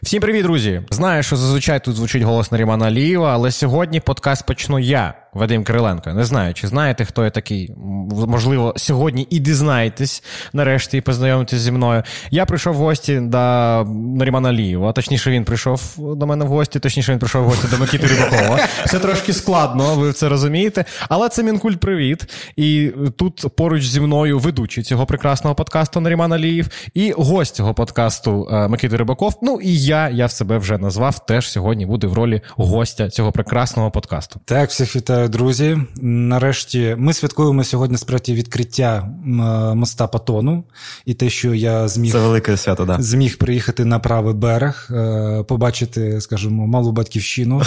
Всім привіт, друзі! Знаю, що зазвичай тут звучить голос Нарімана Алієва, але сьогодні подкаст почну я, Вадим Кириленко. Не знаю, чи знаєте, хто я такий. Можливо, сьогодні і дізнаєтесь, нарешті, і познайомитесь зі мною. Я прийшов в гості до Нарімана Алієва, точніше він прийшов до мене в гості, точніше він прийшов в гості до Микити Рибакова. Все трошки складно, ви це розумієте. Але це Мінкульт-привіт. І тут поруч зі мною ведучий цього прекрасного подкасту Наріман Алієв і гость цього подкасту Микита Рибаков. Ну і я в себе вже назвав, теж сьогодні буде в ролі гостя цього прекрасного подкасту. Так, всіх вітаю, друзі. Нарешті ми святкуємо сьогодні справді відкриття моста Патону. І те, що я зміг... Це велике свято, да. Зміг приїхати на правий берег, побачити, скажімо, малу батьківщину.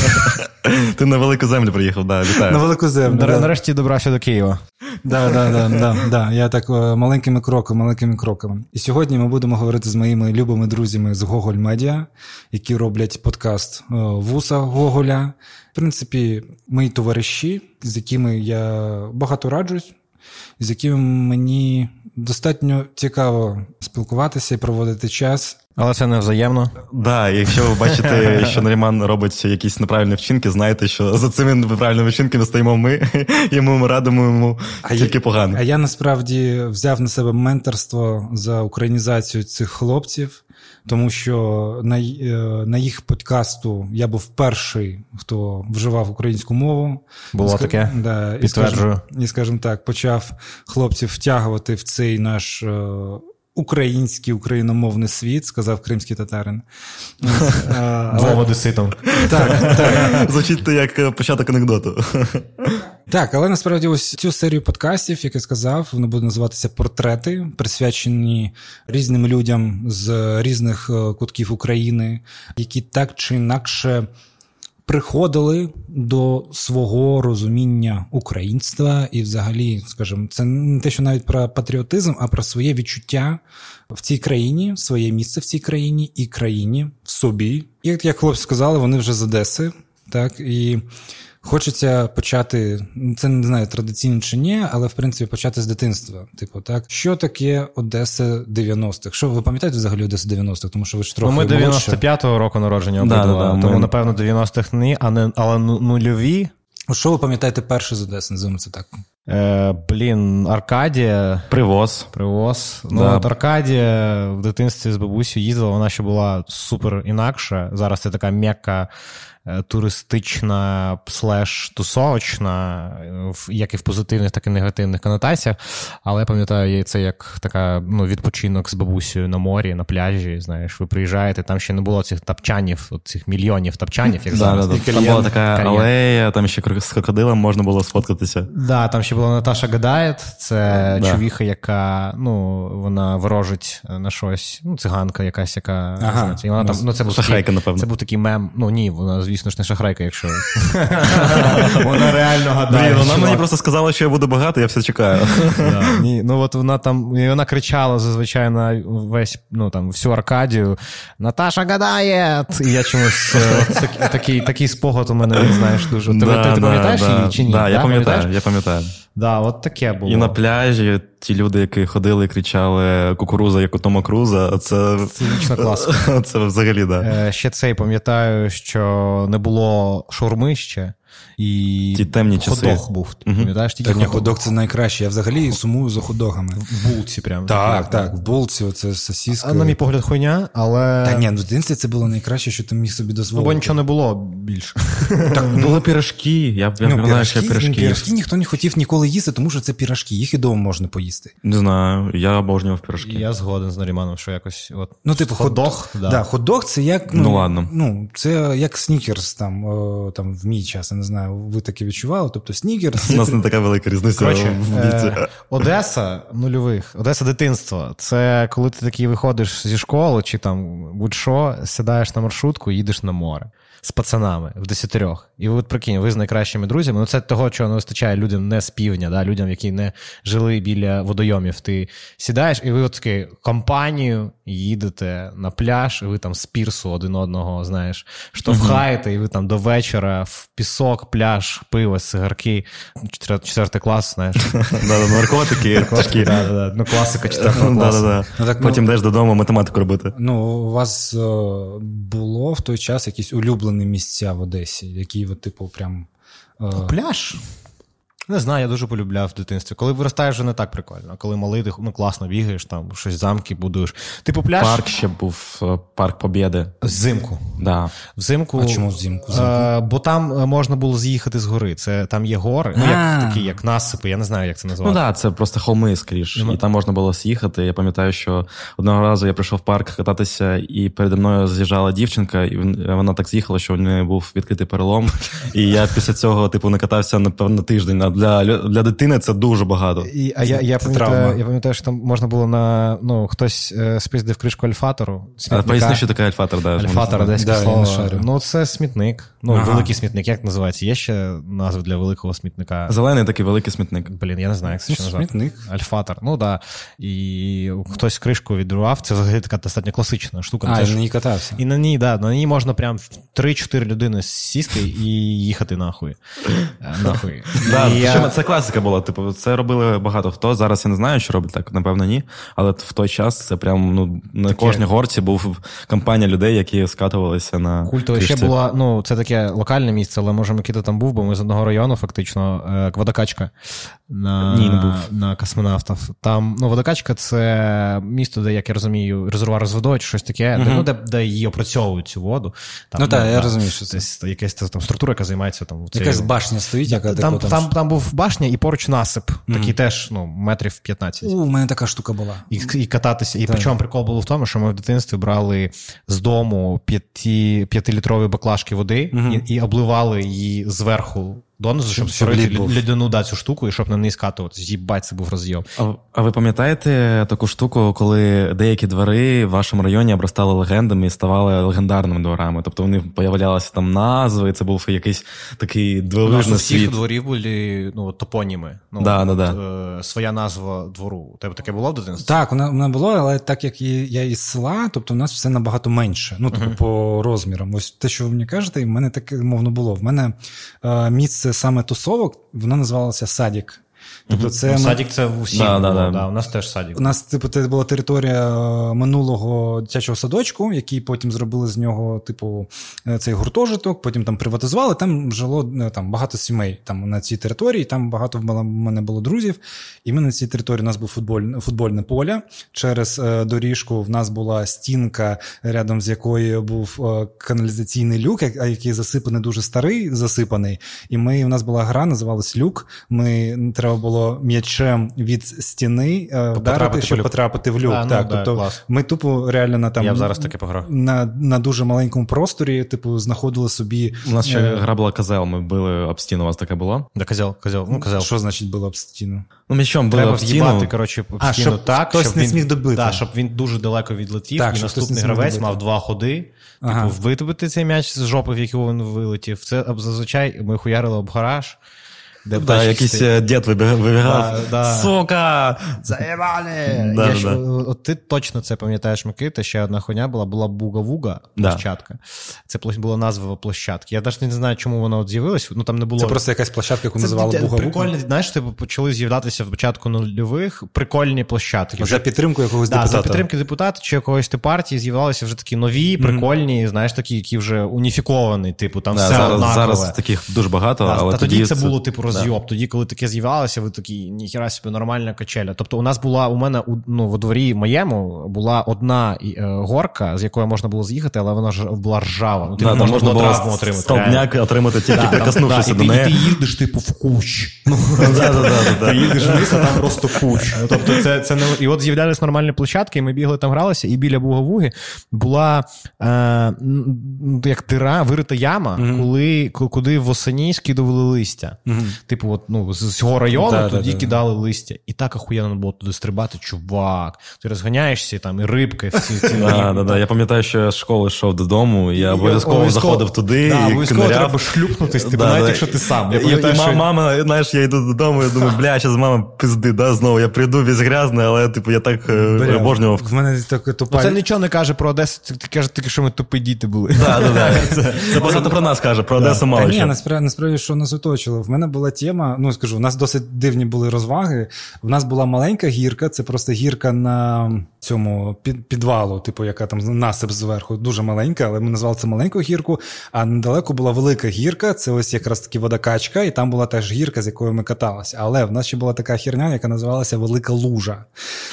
Ти на велику землю приїхав, да, вітаю. На велику землю, да. Нарешті добрався до Києва. Да. Я так маленькими кроками. І сьогодні ми будемо говорити з моїми любими друзями з Гоголь Медіа, які роблять подкаст «Вуса Гоголя». В принципі, мої товариші, з якими я багато раджусь, з якими мені достатньо цікаво спілкуватися і проводити час. Але це не взаємно. Да, якщо ви бачите, що Наріман робить якісь неправильні вчинки, знайте, що за цими неправильними вчинками стоїмо ми, і ми радимо йому тільки погано. А я насправді взяв на себе менторство за українізацію цих хлопців, тому що на їх подкасту я був перший, хто вживав українську мову. Було таке, да, підтверджую. І, скажімо так, почав хлопців втягувати в цей наш український, україномовний світ, сказав кримський татарин. Двом одеситом. Так. Звучить як початок анекдоту. Так, але насправді ось цю серію подкастів, як я сказав, вони будуть називатися «Портрети», присвячені різним людям з різних кутків України, які так чи інакше приходили до свого розуміння українства і взагалі, скажімо, це не те, що навіть про патріотизм, а про своє відчуття в цій країні, своє місце в цій країні і країні в собі. І як хлопці сказали, вони вже з Одеси, так, і хочеться почати, це не знаю, традиційно чи ні, але в принципі почати з дитинства. Типу, так, що таке Одеса 90-х? Що ви пам'ятаєте взагалі Одесу 90-х? Тому що ви ж трохи ми 95-го року народження обидва, тому напевно 90-х ні, але нульові. Що ви пам'ятаєте перше з Одеси, називаємо це так? Аркадія. Привоз. Ну, от Аркадія в дитинстві з бабусею їздила, вона ще була супер інакша. Зараз це така м'яка туристична /тусовочна, як і в позитивних, так і в негативних конотаціях. Але я пам'ятаю, це як така, відпочинок з бабусею на морі, на пляжі, знаєш, ви приїжджаєте, там ще не було цих тапчанів, цих мільйонів тапчанів, як зараз. Там була така алея, там ще з крокодилом можна було сфоткатися. Да, там ще була Наташа Гадаєт, це човіха, яка, вона ворожить на щось, циганка якась, яка... І вона там, це був шахрайка, напевно. Це був такий мем, ні, вона, звісно ж, не шахрайка, якщо... Вона реально гадає. Вона мені просто сказала, що я буду багатий, я все чекаю. От вона там, вона кричала зазвичай на весь, всю Аркадію, Наташа Гадає! І я чомусь, такий спогад у мене, знаєш, дуже. Ти пам'ятаєш її чи ні? Так, я пам'ятаю. Да, от таке було. І на пляжі ті люди, які ходили і кричали «Кукуруза, як у Тома Круза», це вічна класика. Це взагалі, да. Ще цей пам'ятаю, що не було шаурми ще. І ті темні часи. Хот-дог був. Пам'ятаєш, тільки хот-дог це найкраще. Я взагалі сумую за хот-догами. В булці прямо. Так, в булці, оце сосиска. На мій погляд, хуйня, але... Та ні, в дитинстві це було найкраще, що ти міг собі дозволити. Бо нічого не було більше. Так, були пірашки. Я пам'ятаю, що пірашки. Пірашки ніхто не хотів ніколи їсти, тому що це пірашки. Їх і вдома можна поїсти. Не знаю, я обожнював пірашки. Я згоден з Наріманом, що якось... хот-дог. Да, хот-дог це як... ладно. Це як снікерс там в мій час, я не знаю, ви таке відчували? Тобто снікерс... У нас не така велика різниця в віці. Одеса нульових, Одеса дитинства. Це коли ти такий виходиш зі школи чи там будь-що, сідаєш на маршрутку і їдеш на море з пацанами в 10. І от прикинь, ви з найкращими друзями, ну це того, чого не вистачає людям не з півдня, да, людям, які не жили біля водойомів. Ти сідаєш, і ви от таки компанію їдете на пляж, і ви там з пірсу один одного, знаєш, штовхаєте, і ви там до вечора в пісок, пляж, пиво, цигарки, 4 клас, знаєш. Наркотики, тяжкі. Ну, класика 4 класу. Потім йдеш додому математику робити. Ну, у вас було в той час якісь улюблені місця в Одесі, які ви, типу, прям... Пляж? Не знаю, я дуже полюбляв в дитинстві. Коли виростаєш, вже не так прикольно. А коли малий, ти класно бігаєш, там щось замки будуєш. Типу пляж... Парк ще був, Парк Побєди. Взимку. Да. Взимку. А чому взимку? Бо там можна було з'їхати з гори. Там є гори, такі як насипи, я не знаю, як це назвати. Ну так, це просто холми скоріш. І там можна було з'їхати. Я пам'ятаю, що одного разу я прийшов в парк кататися, і передо мною з'їжджала дівчинка, і вона так з'їхала, що в неї був відкритий перелом. І я після цього, типу, не катався, напевно, тиждень. Для дитини це дуже багато. Я пам'ятаю, що там можна було хтось спиздив кришку альфатору. Поясни, що таке альфатор, да. Альфатор, одеське слово. Ну, це смітник. Великий смітник, як називається? Є ще назва для великого смітника? Зелений такий великий смітник. Блін, я не знаю, як це ще назвати. Смітник. Альфатор, да. І хтось кришку відривав, це взагалі така достатньо класична штука. І на ній катався. І на ній можна прям 3-4 людини сісти і їхати нахуй. Це класика була, типу, це робили багато хто. Зараз я не знаю, що роблять так, напевно, ні. Але в той час це прям, на кожній горці був компанія людей, які скатувалися на культове. Ще була, це таке локальне місце, але може Микита там був, бо ми з одного району фактично, водокачка на космонавтів. Там, водокачка це місто, де, як я розумію, резервуар з водою чи щось таке, де її опрацьовують цю воду. Там, я розумію, що це. Якась там структура, яка займається там. Якась башня стоїть, яка там був башня і поруч насип, такий теж, метрів 15. У мене така штука була. І кататися. І причому прикол був в тому, що ми в дитинстві брали з дому 5-літрові баклажки води і обливали її зверху донизу, щоб створити льодяну цю штуку і щоб на неї скатуватися. Їбать, це був розйом. А ви пам'ятаєте таку штуку, коли деякі двори в вашому районі обростали легендами і ставали легендарними дворами? Тобто вони появлялися там назви, і це був якийсь такий дивовижний світ. У всіх дворів були топоніми. Своя назва двору. У тебе таке було в дитинстві? Так, у мене було, але так як я із села, тобто у нас все набагато менше. По розмірам. Ось те, що ви мені кажете, в мене таке, мовно, було. В мене місце саме тусовок, воно називалося Садік. Тобто садік це в усіх було, у нас теж садік. У нас, це була територія минулого дитячого садочку, який потім зробили з нього, цей гуртожиток, потім там приватизували, там жило багато сімей на цій території, там багато в мене було друзів, і ми на цій території, у нас був футбольне поле, через доріжку в нас була стінка, рядом з якою був каналізаційний люк, який засипаний, дуже старий, засипаний, і у нас була гра, називалась «Люк», треба було м'ячем від стіни вдарити, щоб потрапити в люк. Тобто ми тупо реально я б зараз таке пограв. На дуже маленькому просторі, знаходили собі... У нас ще гра була козел, ми били об стіну, у вас таке було? Да, козел. Що значить було об стіну? М'ячом били об стіну. Треба об стіну так, хтось не зміг добити. Так, щоб він дуже далеко відлетів, і наступний гравець мав 2 ходи, вибити цей м'яч з жопи, в яку він вилетів. Це зазвичай ми хуярили об гараж, якийсь дід вибігав. Сука! Заєбали! От ти точно це пам'ятаєш, Микита, ще одна хуйня була Буга-Вуга, площадка. Це була назва площадки. Я навіть не знаю, чому вона з'явилась. Там не було... Це просто якась площадка, яку називали Буга-Вуга? Прикольно, знаєш, почали з'являтися в початку нульових прикольні площадки. За підтримку якогось депутата. За підтримки депутата чи якогось партії з'являлися вже такі нові, прикольні, знаєш, такі, які вже уніфіковані, там все однакове. Зараз таких дуже багато, але тоді це було, розйоб. Тоді, коли таке з'являлося, ви такі, ніхіра собі, нормальна качеля. Тобто у мене во дворі моєму була одна горка, з якої можна було з'їхати, але вона була ржава. Можна було травму отримати. Столбняк отримати, тільки прикоснувшися до неї. І ти їдеш, в кущ. Ти їдеш вниз, а там просто куч. Тобто це не... І от з'являлись нормальні площадки, і ми бігли там, гралися, і біля Буговуги була як дира, вирита яма, куди восені скидували листя. Типу, от, ну, з цього району тоді кидали листя. І так охуєнно було туди стрибати, чувак. Ти розганяєшся, там, і рибки всі ці. Я пам'ятаю, що я з школи йшов додому, і я обов'язково заходив туди, і обов'язково треба шлюпнутись, навіть якщо ти сам. Мама, знаєш, я йду додому, я думаю, зараз мама пизди, знову, я прийду весь грязний, але, типу, я так обожнював. В мене таке тупа... Це нічого не каже про Одесу, ти каже тільки, що ми тупі діти були. Це багато про нас каже, про Одесу мало що. Ні, насправді, що нас оточило. В мене була тема, ну, скажу, у нас досить дивні були розваги. В нас була маленька гірка, це просто гірка на цьому підвалу, типу, яка там насип зверху, дуже маленька, але ми назвали це маленьку гірку, а недалеко була велика гірка, це ось якраз таки водокачка, і там була теж гірка, з якою ми каталися. Але в нас ще була така херня, яка називалася Велика Лужа.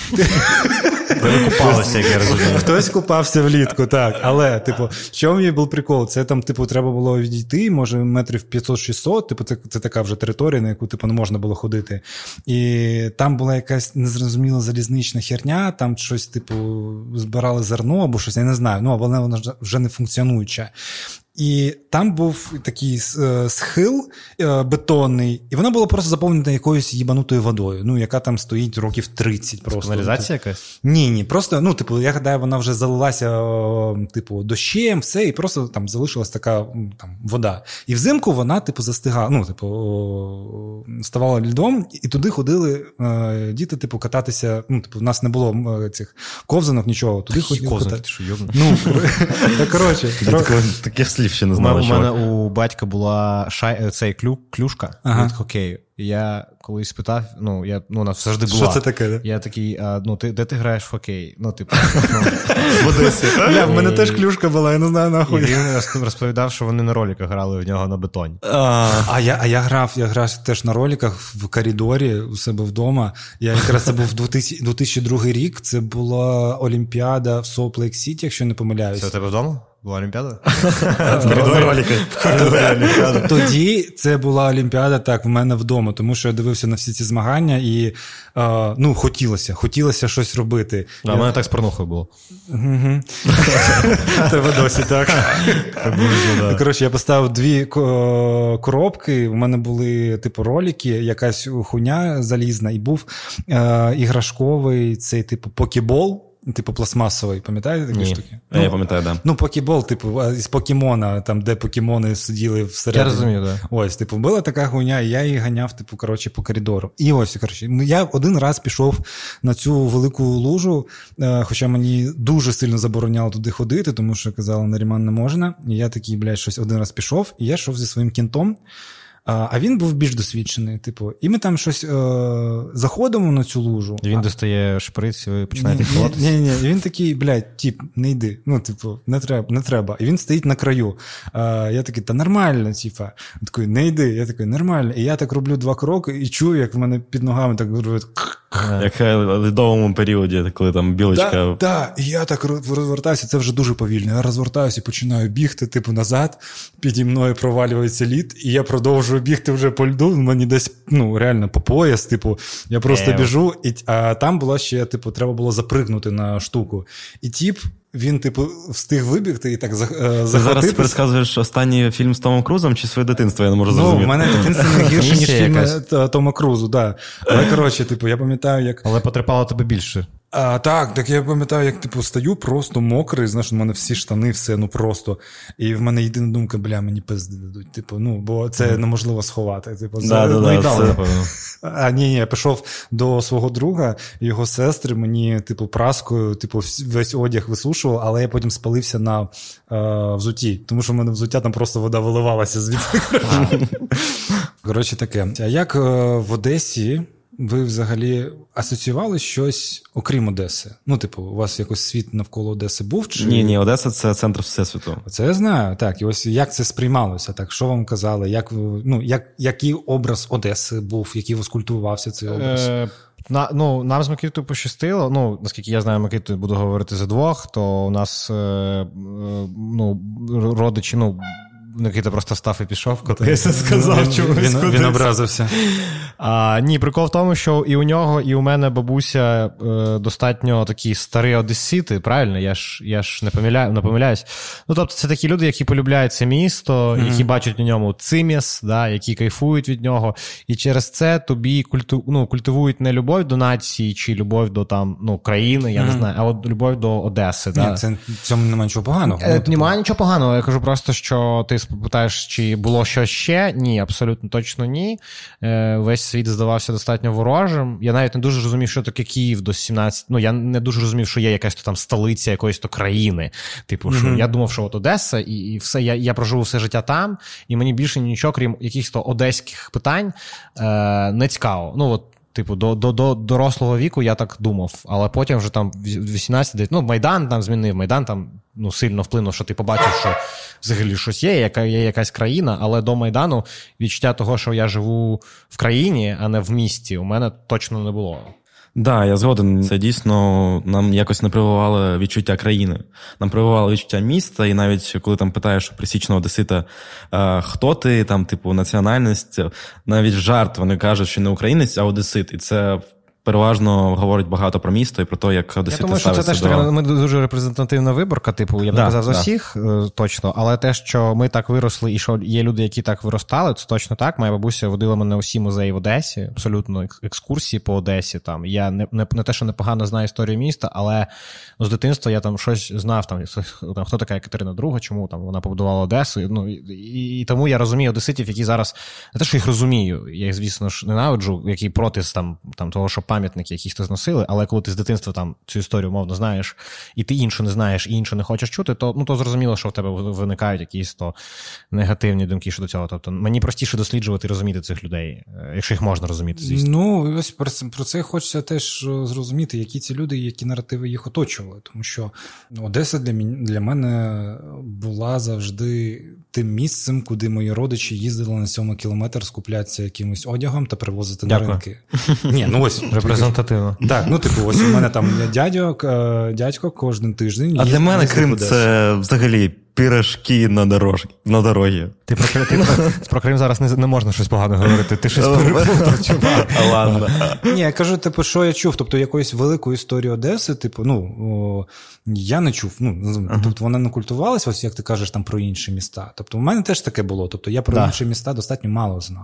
Ви купалися, як я розумію. Хтось купався влітку, так. Але, типу, в чому її був прикол? Це там, типу, треба було відійти, може, метрів 500-600, типу, це така вже територія, на яку, типу, не можна було ходити. І там була якась незрозуміла залізнична херня, там щось, типу, збирали зерно або щось, я не знаю, ну, вона вже не функціонуюча. І там був такий схил бетонний, і вона була просто заповнена якоюсь їбанутою водою, ну, яка там стоїть років 30 просто. Каналізація якась? Ні, просто, ну, типу, я гадаю, вона вже залилася, типу, дощем, все, і просто там залишилась така там вода. І взимку вона, типу, застигала, ну, типу, ставала льдом, і туди ходили діти, типу, кататися, ну, типу, в нас не було цих ковзанок, нічого, туди ходили ковзанки, ти що, йобнув? Ну, коротше. Таких слів ще не знали. У мене у батька була цей клюшка від хокею. І я колись спитав, у нас завжди була. Що це таке, да? Я такий, де ти граєш в хокей? Ну, типу, в Одесі. В мене теж клюшка була, я не знаю нахуй. І він розповідав, що вони на роликах грали в нього на бетоні. А я грав теж на роликах в коридорі у себе вдома. Якраз це був 2002 рік, це була Олімпіада в Солт-Лейк-Сіті, якщо не помиляюсь. Це у тебе вдома? Була Олімпіада? Тоді це була Олімпіада, так, в мене вдома, тому що я дивився на всі ці змагання і, хотілося щось робити. У мене так з порнухою було. Тебе досі, так. Коротше, я поставив 2 коробки, у мене були, типу, ролики, якась хуйня залізна, і був іграшковий цей, типу, покебол. Типу пластмасовий, пам'ятаєте такі штуки? Я пам'ятаю, да. Ну, покебол, типу, із покемона, там, де покемони сиділи всередині. Я розумію, да. Ось, типу, була така хуйня, і я її ганяв, типу, коротше, по коридору. І ось, коротше, я один раз пішов на цю велику лужу, хоча мені дуже сильно забороняло туди ходити, тому що казали, Наріман не можна. І я такий, блядь, щось один раз пішов, і я йшов зі своїм кінтом. А він був більш досвідчений, типу, і ми там щось заходимо на цю лужу. І він достає шприць, і ви починаєте ховатися? Ні, і він такий, блядь, тип, не йди, ну, типу, не треба. І він стоїть на краю. Я такий, та нормально, типа. Він такий, не йди, я такий, нормально. І я так роблю 2 кроки і чую, як в мене під ногами так робить. Як в льодовому періоді, коли там білочка... Так, і я так розвертаюся, це вже дуже повільно. Я розвертаюся і починаю бігти, типу, назад, піді мною провалюється лід, і я продовжую бігти вже по льду, мені десь, реально, по пояс, типу, я просто біжу, а там була ще, типу, треба було запригнути на штуку. І тіп, він, типу, встиг вибігти і так захватитися. Ти зараз пересказуєш останній фільм з Томом Крузом чи своє дитинство, я не можу зрозуміти. Ну, в мене дитинство не гірше, ніж фільми Тома Крузу, да. Але, коротше, типу, я пам'ятаю, як... Але потріпало тебе більше. Так я пам'ятаю, як, типу, стою просто мокрий, знаєш, у мене всі штани, все, просто. І в мене єдина думка, мені пизди дадуть, типу, бо це неможливо сховати. Типу, Ні, я пішов до свого друга, його сестри, мені, типу, праскою, типу, весь одяг висушував, але я потім спалився на взутті, тому що в мене взуття там просто вода виливалася звідти. Коротше, таке. А як в Одесі ви взагалі асоціювали щось окрім Одеси? Ну, типу, у вас якось світ навколо Одеси був? Чи... Ні, Одеса – це центр всесвіту. Це я знаю, так. І ось як це сприймалося? Так, що вам казали? Який образ Одеси був? Який вас культивувався цей образ? Нам з Микитою пощастило. Наскільки я знаю, Микитою буду говорити за двох, то у нас родичі, Никита просто став і пішов, коли я це сказав. Він образився. Ні, прикол в тому, що і у нього, і у мене бабуся достатньо такі старі одесити, правильно? Я ж не помиляюсь. Ну, тобто, це такі люди, які полюбляють це місто, які бачать у ньому циміс, да, які кайфують від нього. І через це тобі культивують не любов до нації чи любов до там, країни, я не знаю, а от любов до Одеси. Да. Ні, це в цьому немає нічого поганого. Немає нічого поганого. Я кажу просто, що ти питаєш, чи було щось ще? Ні, абсолютно точно ні. Весь світ здавався достатньо ворожим. Я навіть не дуже розумів, що таке Київ до 17... я не дуже розумів, що є якась там столиця якоїсь то країни. Типу, що я думав, що от Одеса і все. Я прожив все життя там, і мені більше нічого, крім якихось то одеських питань, не цікаво. Ну, от, типу, до дорослого віку я так думав, але потім вже там 18-19, Майдан там змінив, Майдан там сильно вплинув, що ти побачив, що взагалі щось є якась країна, але до Майдану відчуття того, що я живу в країні, а не в місті, у мене точно не було. Да, я згоден. Це дійсно нам якось не прививало відчуття країни. Нам прививало відчуття міста, і навіть коли там питаєш у пересічного одесита, хто ти, там, типу, національність, навіть жарт вони кажуть, що не українець, а одесит. І це переважно говорить багато про місто і про те, як одесити ставляться до... Я думаю, що це теж ми дуже репрезентативна виборка, типу, я б не казав за всіх точно, але те, що ми так виросли і що є люди, які так виростали, це точно так. Моя бабуся водила мене усі музеї в Одесі, абсолютно екскурсії по Одесі. Там. Я не те, що непогано знаю історію міста, але з дитинства я там щось знав, там, хто така Катерина II, чому там вона побудувала Одесу. І тому я розумію одеситів, які зараз, не те, що їх розумію, я їх, звісно ж, ненавиджу, які проти там того, що пам'ятники якісь то зносили, але коли ти з дитинства там цю історію умовно знаєш, і ти іншу не знаєш, і іншу не хочеш чути, то зрозуміло, що в тебе виникають якісь то негативні думки щодо цього. Тобто мені простіше досліджувати і розуміти цих людей, якщо їх можна розуміти, звісно. Ну, ось про це хочеться теж зрозуміти, які ці люди, які наративи їх оточували. Тому що Одеса для мене була завжди тим місцем, куди мої родичі їздили на 7 кілометр скуплятися якимось одягом та привозити на ринки. Ні, ну ось репрезентативно. Так, ось у мене там дядько кожен тиждень. А для мене Крим це взагалі пірашки на дорогі. Ти про Крим зараз не можна щось погано говорити. Ти щось переплутав, чувак. Ладно. Ні, я кажу, що я чув. Тобто якоїсь великої історії Одеси, я не чув. Тобто вона не культувалася, ось як ти кажеш там про інші міста. Тобто у мене теж таке було. Тобто я про інші міста достатньо мало знав.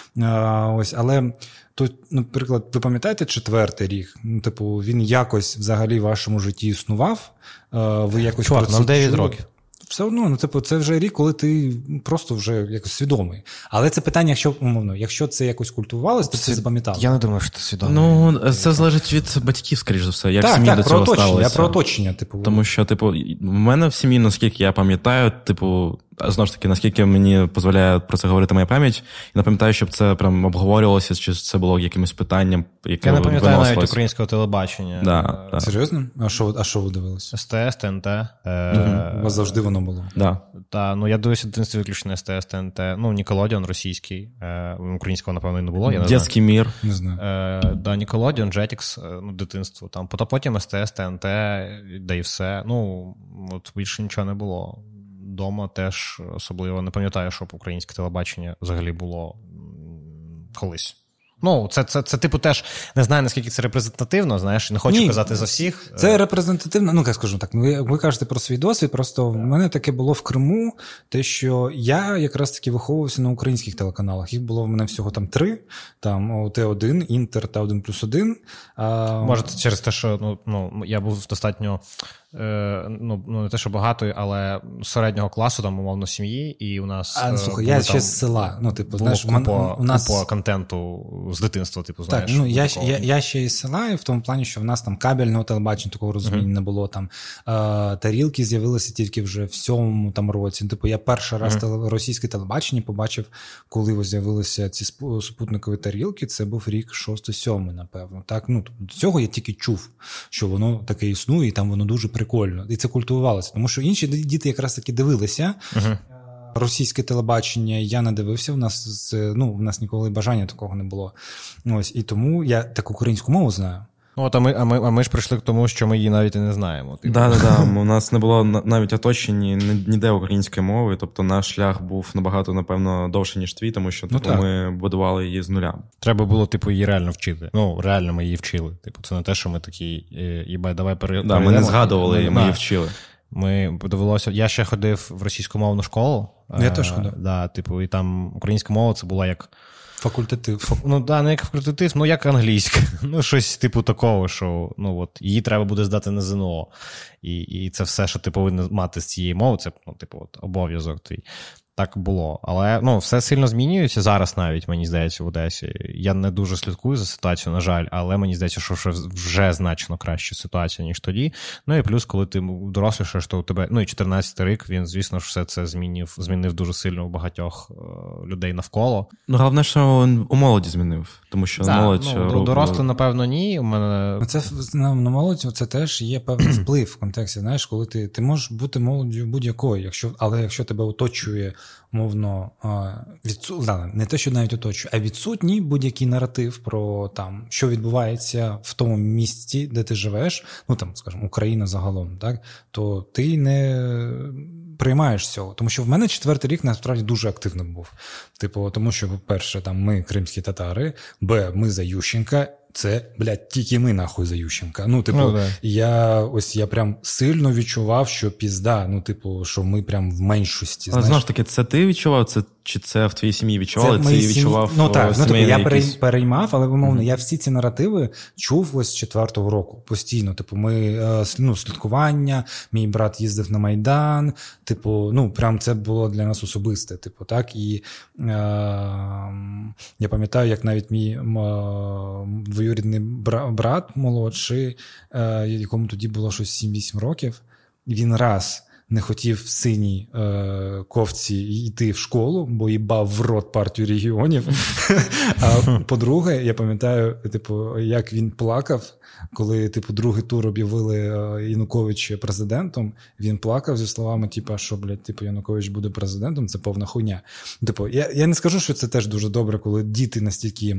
Але тут, наприклад, ви пам'ятаєте 4-й рік? Він якось взагалі в вашому житті існував? Ви якось Чувак, нам 9 років. Все одно, це вже рік, коли ти просто вже якось свідомий. Але це питання, якщо це якось культувалося, то це запам'ятало. Я не думаю, що це свідомий. Це залежить від батьків, скоріш за все, як сім'ї до цього ставилися. Я про оточення, Тому що, в мене в сім'ї, наскільки я пам'ятаю, знову ж таки, наскільки мені дозволяє про це говорити моя пам'ять, і не пам'ятаю, щоб це прям обговорювалося, чи це було якимось питанням, яке виносилось. Я не пам'ятаю навіть українського телебачення. Да. Серйозно? А що ви дивилися? СТС, ТНТ. У вас завжди воно було? Да. Я дивився в дитинстві виключно СТС, ТНТ. Нікелодіон російський. Українського, напевно, не було. Детський мір. Не знаю. Нікелодіон, Jetix, дитинство. Потім СТС, ТНТ, да і все. Більше нічого не було. Дома теж особливо не пам'ятаю, щоб українське телебачення взагалі було колись. Це типу теж, не знаю, наскільки це репрезентативно, знаєш, не хочу казати за всіх. Це репрезентативно, я скажу так, ви кажете про свій досвід, просто в мене таке було в Криму, те, що я якраз таки виховувався на українських телеканалах. Їх було в мене всього там 3, там Т1, Інтер та 1+1. Може, це через те, що я був достатньо, не те, що багатий, але середнього класу, там, умовно, сім'ї, і у нас... Слухай, я ще з села, знаєш, купа контенту з дитинства, знаєш. Так, я ще із села, і в тому плані, що в нас там кабельного телебачення, такого розуміння не було, там тарілки з'явилися тільки вже в 7-му там році. Я перший раз російське телебачення побачив, коли з'явилися ці супутникові тарілки, це був рік 6-7, напевно. Так, до цього я тільки чув, що воно таке існує, і там воно дуже прикольно. І це культивувалося, тому що інші діти якраз таки дивилися. Російське телебачення я не дивився, в нас ніколи бажання такого не було. І тому я так українську мову знаю. От, а ми ж прийшли к тому, що ми її навіть і не знаємо. Да. У нас не було навіть оточені ніде української мови, тобто наш шлях був набагато, напевно, довше, ніж твій, тому що ми будували її з нуля. Треба було, її реально вчити. Реально ми її вчили. Це не те, що ми такі, їбай, давай перейдемо. Ми не згадували її, ми її вчили. Я ще ходив в російськомовну школу. Я теж ходив. І там українська мова це була як... Факультатив. Не як факультатив, як англійська. Щось типу такого, що її треба буде здати на ЗНО. І це все, що ти повинен мати з цієї мови, це обов'язок твій. Так було. Але все сильно змінюється зараз навіть, мені здається, в Одесі. Я не дуже слідкую за ситуацією, на жаль, але мені здається, що вже значно краща ситуація, ніж тоді. І плюс, коли ти дорослішаєш, то у тебе, і 14-й рік, він, звісно ж, все це змінив дуже сильно у багатьох людей навколо. Головне, що у молоді змінив, тому що молодь... Дорослі, напевно, ні. Це на молодь, це теж є певний вплив в контексті, знаєш, коли ти можеш бути молоддю будь-якою, але якщо тебе оточує мовно, не те, що навіть оточує, а відсутній будь-який наратив про що відбувається в тому місці, де ти живеш, скажімо, Україна загалом, так, то ти не приймаєш цього. Тому що в мене 4-й рік, насправді, дуже активним був. Тому що, по-перше, ми кримські татари, ми за Ющенка, це, тільки ми нахуй за Ющенка. Я прям сильно відчував, що пізда, що ми прям в меншості. Але знову ж таки, це ти відчував, чи це в твоїй сім'ї відчували? Це відчував я переймав, але, умовно, я всі ці наративи чув ось з 4-го року постійно. Ми, слідкування, мій брат їздив на Майдан, прям це було для нас особисте, так, і я пам'ятаю, як навіть мій двоюрідний брат молодший, якому тоді було щось 7-8 років, він раз не хотів в синій кофті йти в школу, бо їбав в рот партію регіонів. А по-друге, я пам'ятаю, як він плакав, коли, другий тур об'явили Януковича президентом, він плакав зі словами, що, Янукович буде президентом, це повна хуйня. Я не скажу, що це теж дуже добре, коли діти настільки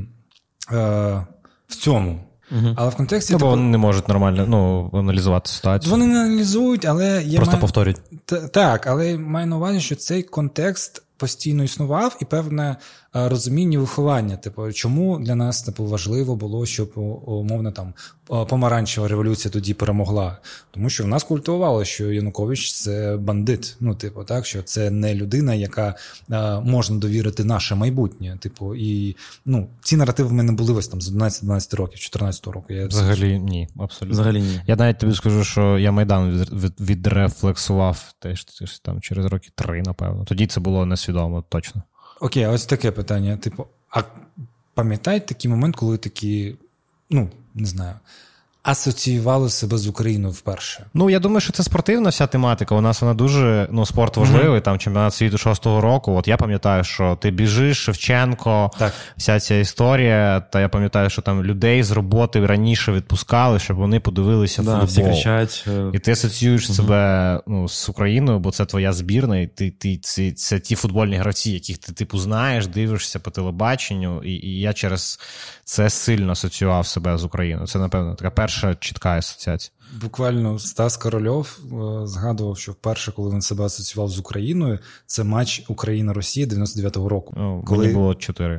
в цьому. Але в контексті... бо вони не можуть нормально аналізувати ситуацію. Вони не аналізують, але... Просто повторюють. Так, але маю на увазі, що цей контекст постійно існував і певне розуміння виховання. Чому для нас важливо було, щоб умовно помаранчева революція тоді перемогла? Тому що в нас культувало, що Янукович – це бандит. Що це не людина, яка можна довірити наше майбутнє. І ці наративи в мене були ось з 11-12 років, 14 року. Взагалі ні, абсолютно. Взагалі ні. Я навіть тобі скажу, що я Майдан відрефлексував теж через роки 3, напевно. Тоді це було несвідомо, точно. Окей, а ось таке питання. А пам'ятаєте такий момент, коли такі, не знаю, асоціювали себе з Україною вперше? Я думаю, що це спортивна вся тематика. У нас вона дуже, спорт важливий, там чемпіонат світу 6-го року. От я пам'ятаю, що ти біжиш, Шевченко, вся ця історія, та я пам'ятаю, що там людей з роботи раніше відпускали, щоб вони подивилися футбол. Всі кричать. І ти асоціюєш себе з Україною, бо це твоя збірна, і це ті футбольні гравці, яких ти знаєш, дивишся по телебаченню, і я через це сильно асоціював себе з Україною. Це, напевно, така перша чітка асоціація. Буквально Стас Корольов згадував, що вперше, коли він себе асоціював з Україною, це матч Україна-Росія 99-го року. Коли було 4.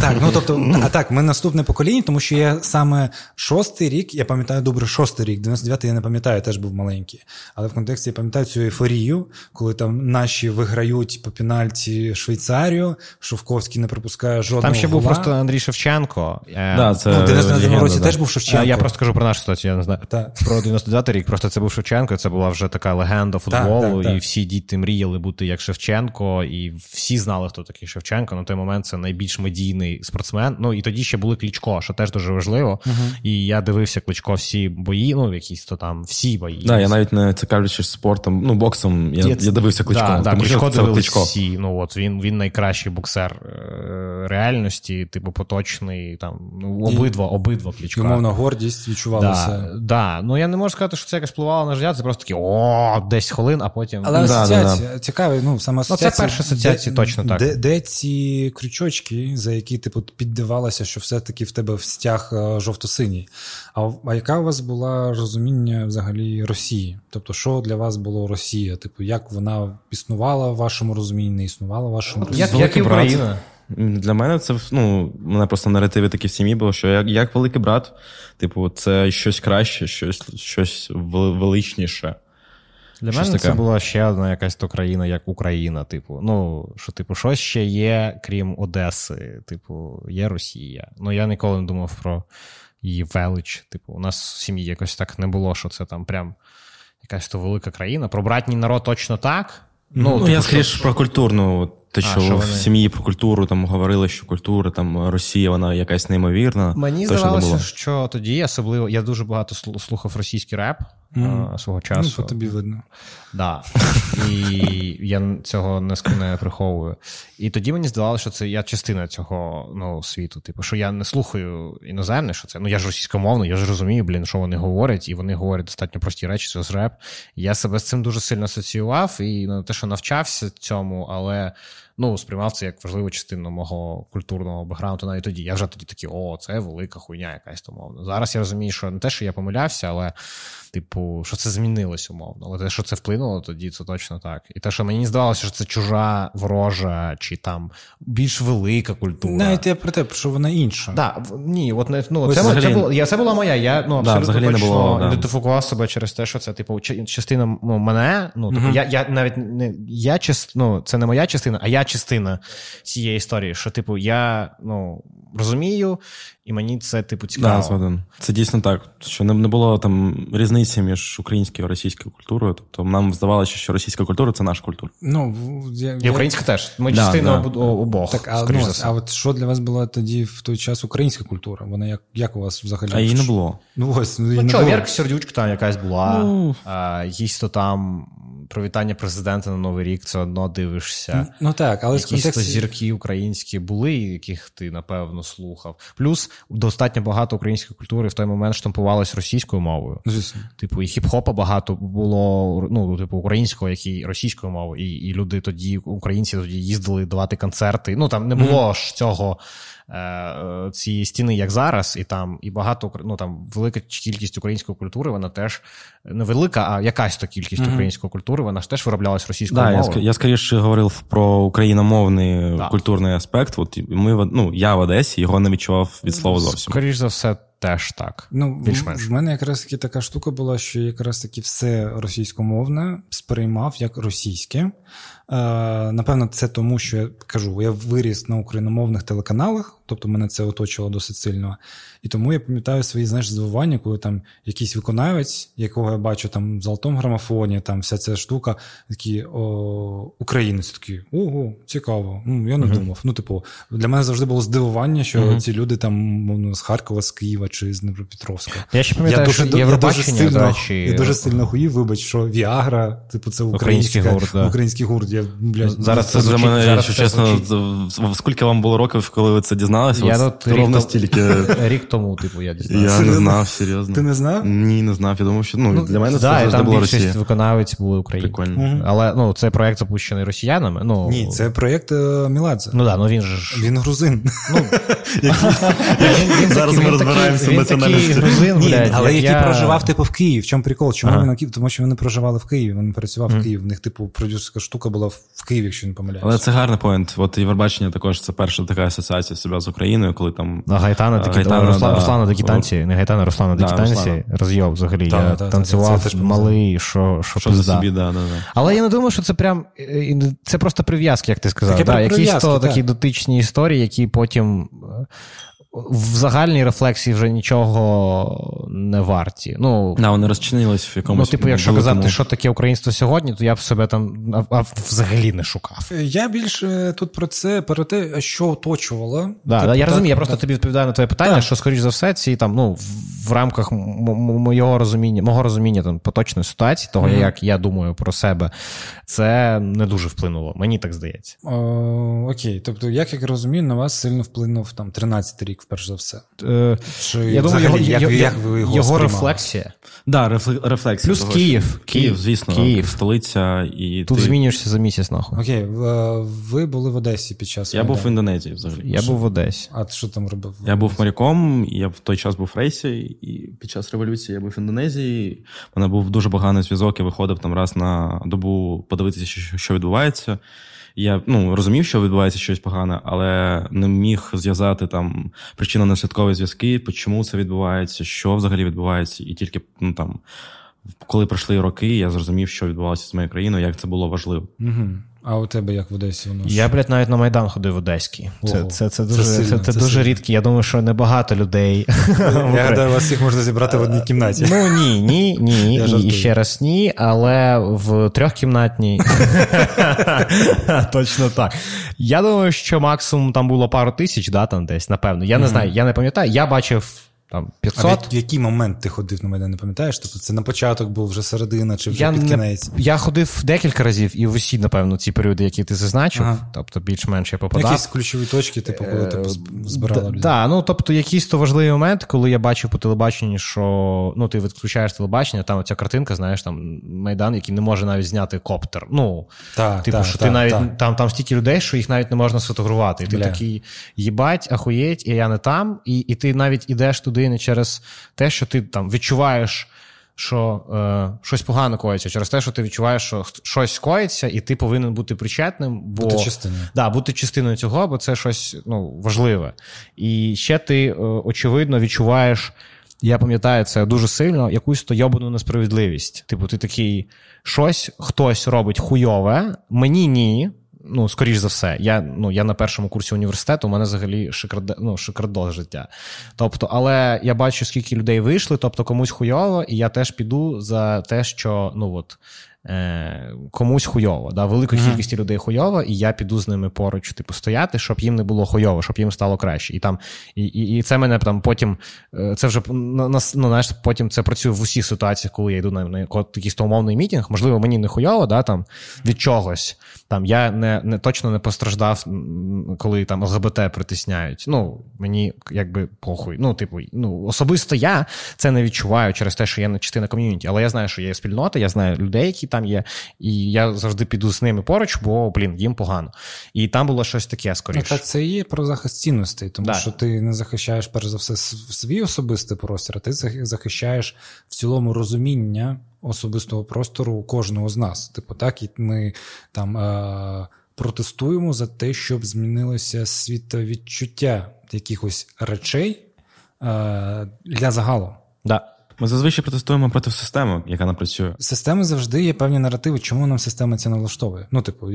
Ми наступне покоління, тому що я саме 6-й рік, я пам'ятаю добре 6-й рік, 99-й я не пам'ятаю, я теж був маленький. Але в контексті я пам'ятаю цю ейфорію, коли там наші виграють по пенальті Швейцарію, Шовковський не пропускає жодного гола. Там ще був просто Андрій Шевченко. В 99-му році теж був Шевченко. Я просто кажу про нашу ситуацію, я не знаю. Про 99-й рік, просто це був Шевченко, це була вже така легенда футболу, і всі діти мріяли бути як Шевченко, і всі знали, хто такий Шевченко. На той момент це найбільш медійний спортсмен. І тоді ще були Кличко, що теж дуже важливо. І я дивився Кличко всі бої, якісь то там всі бої. Я навіть не цікавлячись спортом, боксом, я дивився Кличко. Кличко дивилися всі. Він найкращий боксер реальності, типу, поточний, там, ну, обидва Кличка. Умовно, гордість відчувалася. Да. Ну, я не можу сказати, що це якось впливало на життя, це просто такі, 10 хвилин, а потім... Але асоціація, цікавий, ну, саме асоціація... Ну, це перша асоціація, точно так. Де ці крючочки, за які, типу, піддавалося, що все-таки в тебе стяг жовто-синій? А яка у вас була розуміння взагалі Росії? Тобто, що для вас було Росія? Типу, як вона існувала в вашому розумінні, не існувала в вашому розумінні? Як і Україна? Для мене це, ну, у мене просто наративи такі в сім'ї було, що як великий брат, типу, це щось краще, щось величніше. Для мене таке. Це була ще одна якась то країна, як Україна, типу. Ну, що, типу, щось ще є, крім Одеси. Типу, є Росія. Ну, я ніколи не думав про її велич. Типу, у нас в сім'ї якось так не було, що це там прям якась то велика країна. Про братній народ точно так. Ну, типу, я скоріше про культурну. Те, що в сім'ї про культуру там говорили, що культура, там Росія, вона якась неймовірна. Мені здавалося, що тоді особливо, я дуже багато слухав російський реп свого часу. Ну, по тобі видно. Да. І я цього не приховую. І тоді мені здавалося, що це я частина цього світу. Типу, що я не слухаю іноземне, що це. Ну, я ж російськомовний, я ж розумію, що вони говорять, і вони говорять достатньо прості речі, це ж реп. Я себе з цим дуже сильно асоціював, і те, що навчався цьому, але сприймав це як важливу частину мого культурного бекграунду навіть тоді. Я вже тоді такий, це велика хуйня якась умовно. Зараз я розумію, що не те, що я помилявся, але типу, що це змінилось умовно. Але те, що це вплинуло тоді, це точно так. І те, що мені здавалося, що це чужа, ворожа, чи там більш велика культура. Навіть я про те, що вона інша. Да, ні, це була моя. Я абсолютно точно ідентифікував себе через те, що це типу частина мене. Я навіть не це не моя частина, а я частина цієї історії, що типу я розумію, і мені це типу цікаво. Да, це дійсно так, що не було там різниці між українською і російською культурою. Тобто нам здавалося, що російська культура це наша культура. І українська теж. Ми частина обох. Так, а от що для вас була тоді в той час українська культура? Вона як у вас взагалі? А її не було. Вірка Сердючка там якась була. Їсть то там привітання президента на Новий рік, це одно дивишся. Так, але якісь то зірки українські були, яких ти, напевно, слухав. Плюс достатньо багато української культури в той момент штампувалось російською мовою. Звісно. Типу, і хіп-хопа багато було, українського, як і російською мовою. І люди тоді, українці тоді їздили давати концерти. Там не було ж цього цієї стіни, як зараз, і багато, велика кількість української культури, вона теж не велика, а якась то кількість української культури, вона ж теж вироблялась російською мовою. Я скоріше говорив про україномовний культурний аспект. От я в Одесі його не відчував від слова зовсім. Скоріше за все, теж так. Більш-менш. В мене якраз таки така штука була, що якраз таки все російськомовне сприймав як російське. Напевно, це тому, що я виріс на україномовних телеканалах, тобто мене це оточило досить сильно. І тому я пам'ятаю свої, здивування, коли там якийсь виконавець, якого я бачу там в золотому грамофоні, там вся ця штука, такі українець, такі, ого, цікаво, я не думав. Для мене завжди було здивування, що ці люди там з Харкова, з Києва чи з Дніпропетровська. Я ще пам'ятаю, що Євробачення, до речі... Я дуже сильно хуїв, вибач, що Віагра, це український гурт. Зараз це для мене, якщо чесно, скільки вам було років, коли ви це дізналися? Я ровно стільки. Рік тому, я дізнався. Я не знав, серйозно. Ти не знав? Ні, не знав. Я думав, що для мене це завжди була Росія. Більшість виконавець були українці. Прикольно. Але це проєкт запущений росіянами. Ні, це проєкт Меладзе. Він же... Він грузин. Зараз ми розбираємося в національності. Але який проживав в Києві. В чому прикол? Чому він на Київ? Тому що вони проживали в Києві, він працював в Києві. В них, продюсерська штука була в Києві, якщо не помиляюся. Але це гарний поінт. От Євробачення також це перша така асоціація себе з Україною, коли там... Руслана такі танці, не Гайтана, Руслана такі танці, роз'єв взагалі. Я танцював малий, що пизда. Але я не думаю, що це прям, це просто прив'язки, як ти сказав. Якісь то такі дотичні історії, які потім в загальній рефлексії вже нічого не варті. Вони розчинились в якомусь... Якщо казати, що таке українство сьогодні, то я б себе там взагалі не шукав. Я більше тут про те, що оточувало. Я розумію, я просто тобі відповідаю на твоє питання, що, скоріш за все, ці там, в рамках мого розуміння там, поточної ситуації, того, як я думаю про себе, це не дуже вплинуло. Мені так здається. Окей, тобто, як я розумію, на вас сильно вплинув там 13-й рік, перш за все. Я думаю, його рефлексія. Рефлексія. Плюс Київ. Звісно, столиця. І тут змінюєшся за місяць, нахуй. Окей, ви були в Одесі під час... Я був в Індонезії, взагалі. Я був в Одесі. А ти що там робив? Я був моряком, я в той час був в рейсі, і під час революції я був в Індонезії. У мене був дуже поганий зв'язок, я виходив там раз на добу подивитися, що відбувається. Я розумів, що відбувається щось погане, але не міг зв'язати там причинно-наслідкові зв'язки, чому це відбувається, що взагалі відбувається. І тільки коли пройшли роки, я зрозумів, що відбувалося з моєю країною, як це було важливо. Угу. А у тебе як в Одесі воно? Я, навіть на Майдан ходив в Одеський. Це дуже рідко. Я думаю, що небагато людей. Я гадаю, вас всіх можна зібрати в одній кімнаті. Ні. І ще раз ні, але в трьохкімнатній. Точно так. Я думаю, що максимум там було пару тисяч, там десь, напевно. Я не знаю, я не пам'ятаю. Я бачив там 500. А в який момент ти ходив на Майдан, не пам'ятаєш? Тобто це на початок був вже середина чи вже під кінець? Я ходив декілька разів і в усі, напевно, ці періоди, які ти зазначив, тобто більш-менш я попадав. Якісь ключові точки, коли ти збирала людей? Так, тобто якийсь то важливий момент, коли я бачив по телебаченні, що ти відключаєш телебачення, там оця картинка, знаєш, там Майдан, який не може навіть зняти коптер. Що ти навіть там стільки людей, що їх навіть не можна сфотографувати. І ти такий, їбать, ахуєть, і я не там, і ти навіть ідеш туди не через те, що ти там відчуваєш, що щось погано коїться, через те, що ти відчуваєш, що щось коїться, і ти повинен бути причетним, бути частиною. Бути частиною цього, бо це щось важливе. І ще ти, очевидно, відчуваєш, я пам'ятаю це дуже сильно, якусь то йобану несправедливість. Ти такий, хтось робить хуйове, мені ні. Скоріш за все. Я на першому курсі університету, у мене взагалі шикардос життя. Тобто, але я бачу, скільки людей вийшли, тобто комусь хуйово, і я теж піду за те, що, комусь хуйово. Великої кількості людей хуйово, і я піду з ними поруч, стояти, щоб їм не було хуйово, щоб їм стало краще. І це мене там потім, це вже, потім це працює в усіх ситуаціях, коли я йду на якийсь умовний мітинг. Можливо, мені не хуйово, від чогось. Я точно не постраждав, коли там ЛГБТ притисняють. Мені якби похуй. Особисто я це не відчуваю через те, що я не частина ком'юніті. Але я знаю, що є спільнота, я знаю людей, які там є, і я завжди піду з ними поруч, бо, їм погано. І там було щось таке, скоріше. Так це і є про захист цінностей, тому що ти не захищаєш, перш за все, свій особистий простір, а ти захищаєш в цілому розуміння особистого простору кожного з нас. І ми там протестуємо за те, щоб змінилося світовідчуття якихось речей для загалу. Ми зазвичай протестуємо проти системи, яка не працює. Системи завжди є певні наративи, чому нам система ця не влаштовує.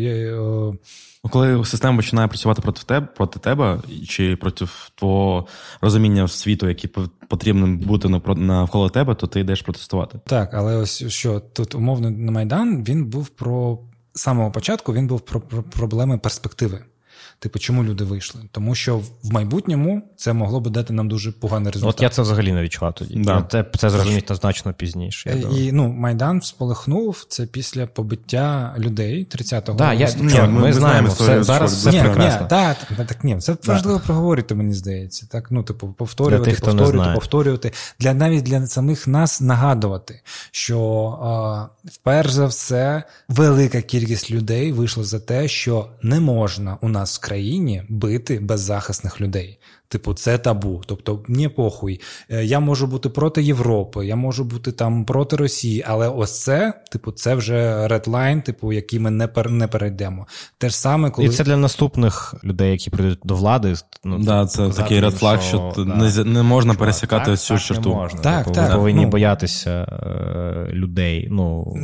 Коли система починає працювати проти тебе, чи проти твого розуміння світу, який потрібно бути навколо тебе, то ти йдеш протестувати. Так, але ось що тут умовно на Майдан, він був з самого початку він був про проблеми перспективи. Чому люди вийшли? Тому що в майбутньому це могло би дати нам дуже поганий результат. От я це взагалі не відчував тоді. Це зрозумів значно пізніше. І Майдан спалахнув це після побиття людей 30-го. Ми знаємо, зараз все прекрасно. Це важливо проговорити, мені здається. Повторювати. Навіть для самих нас нагадувати, що вперше за все велика кількість людей вийшла за те, що не можна у нас в країні бити беззахисних людей. Це табу. Тобто, мені похуй. Я можу бути проти Європи, я можу бути там проти Росії, але ось це, це вже редлайн, який ми не перейдемо. Те ж саме, коли... І це для наступних людей, які прийдуть до влади. Це такий редфлаг, що не можна пересікати цю черту. Ви повинні боятися людей.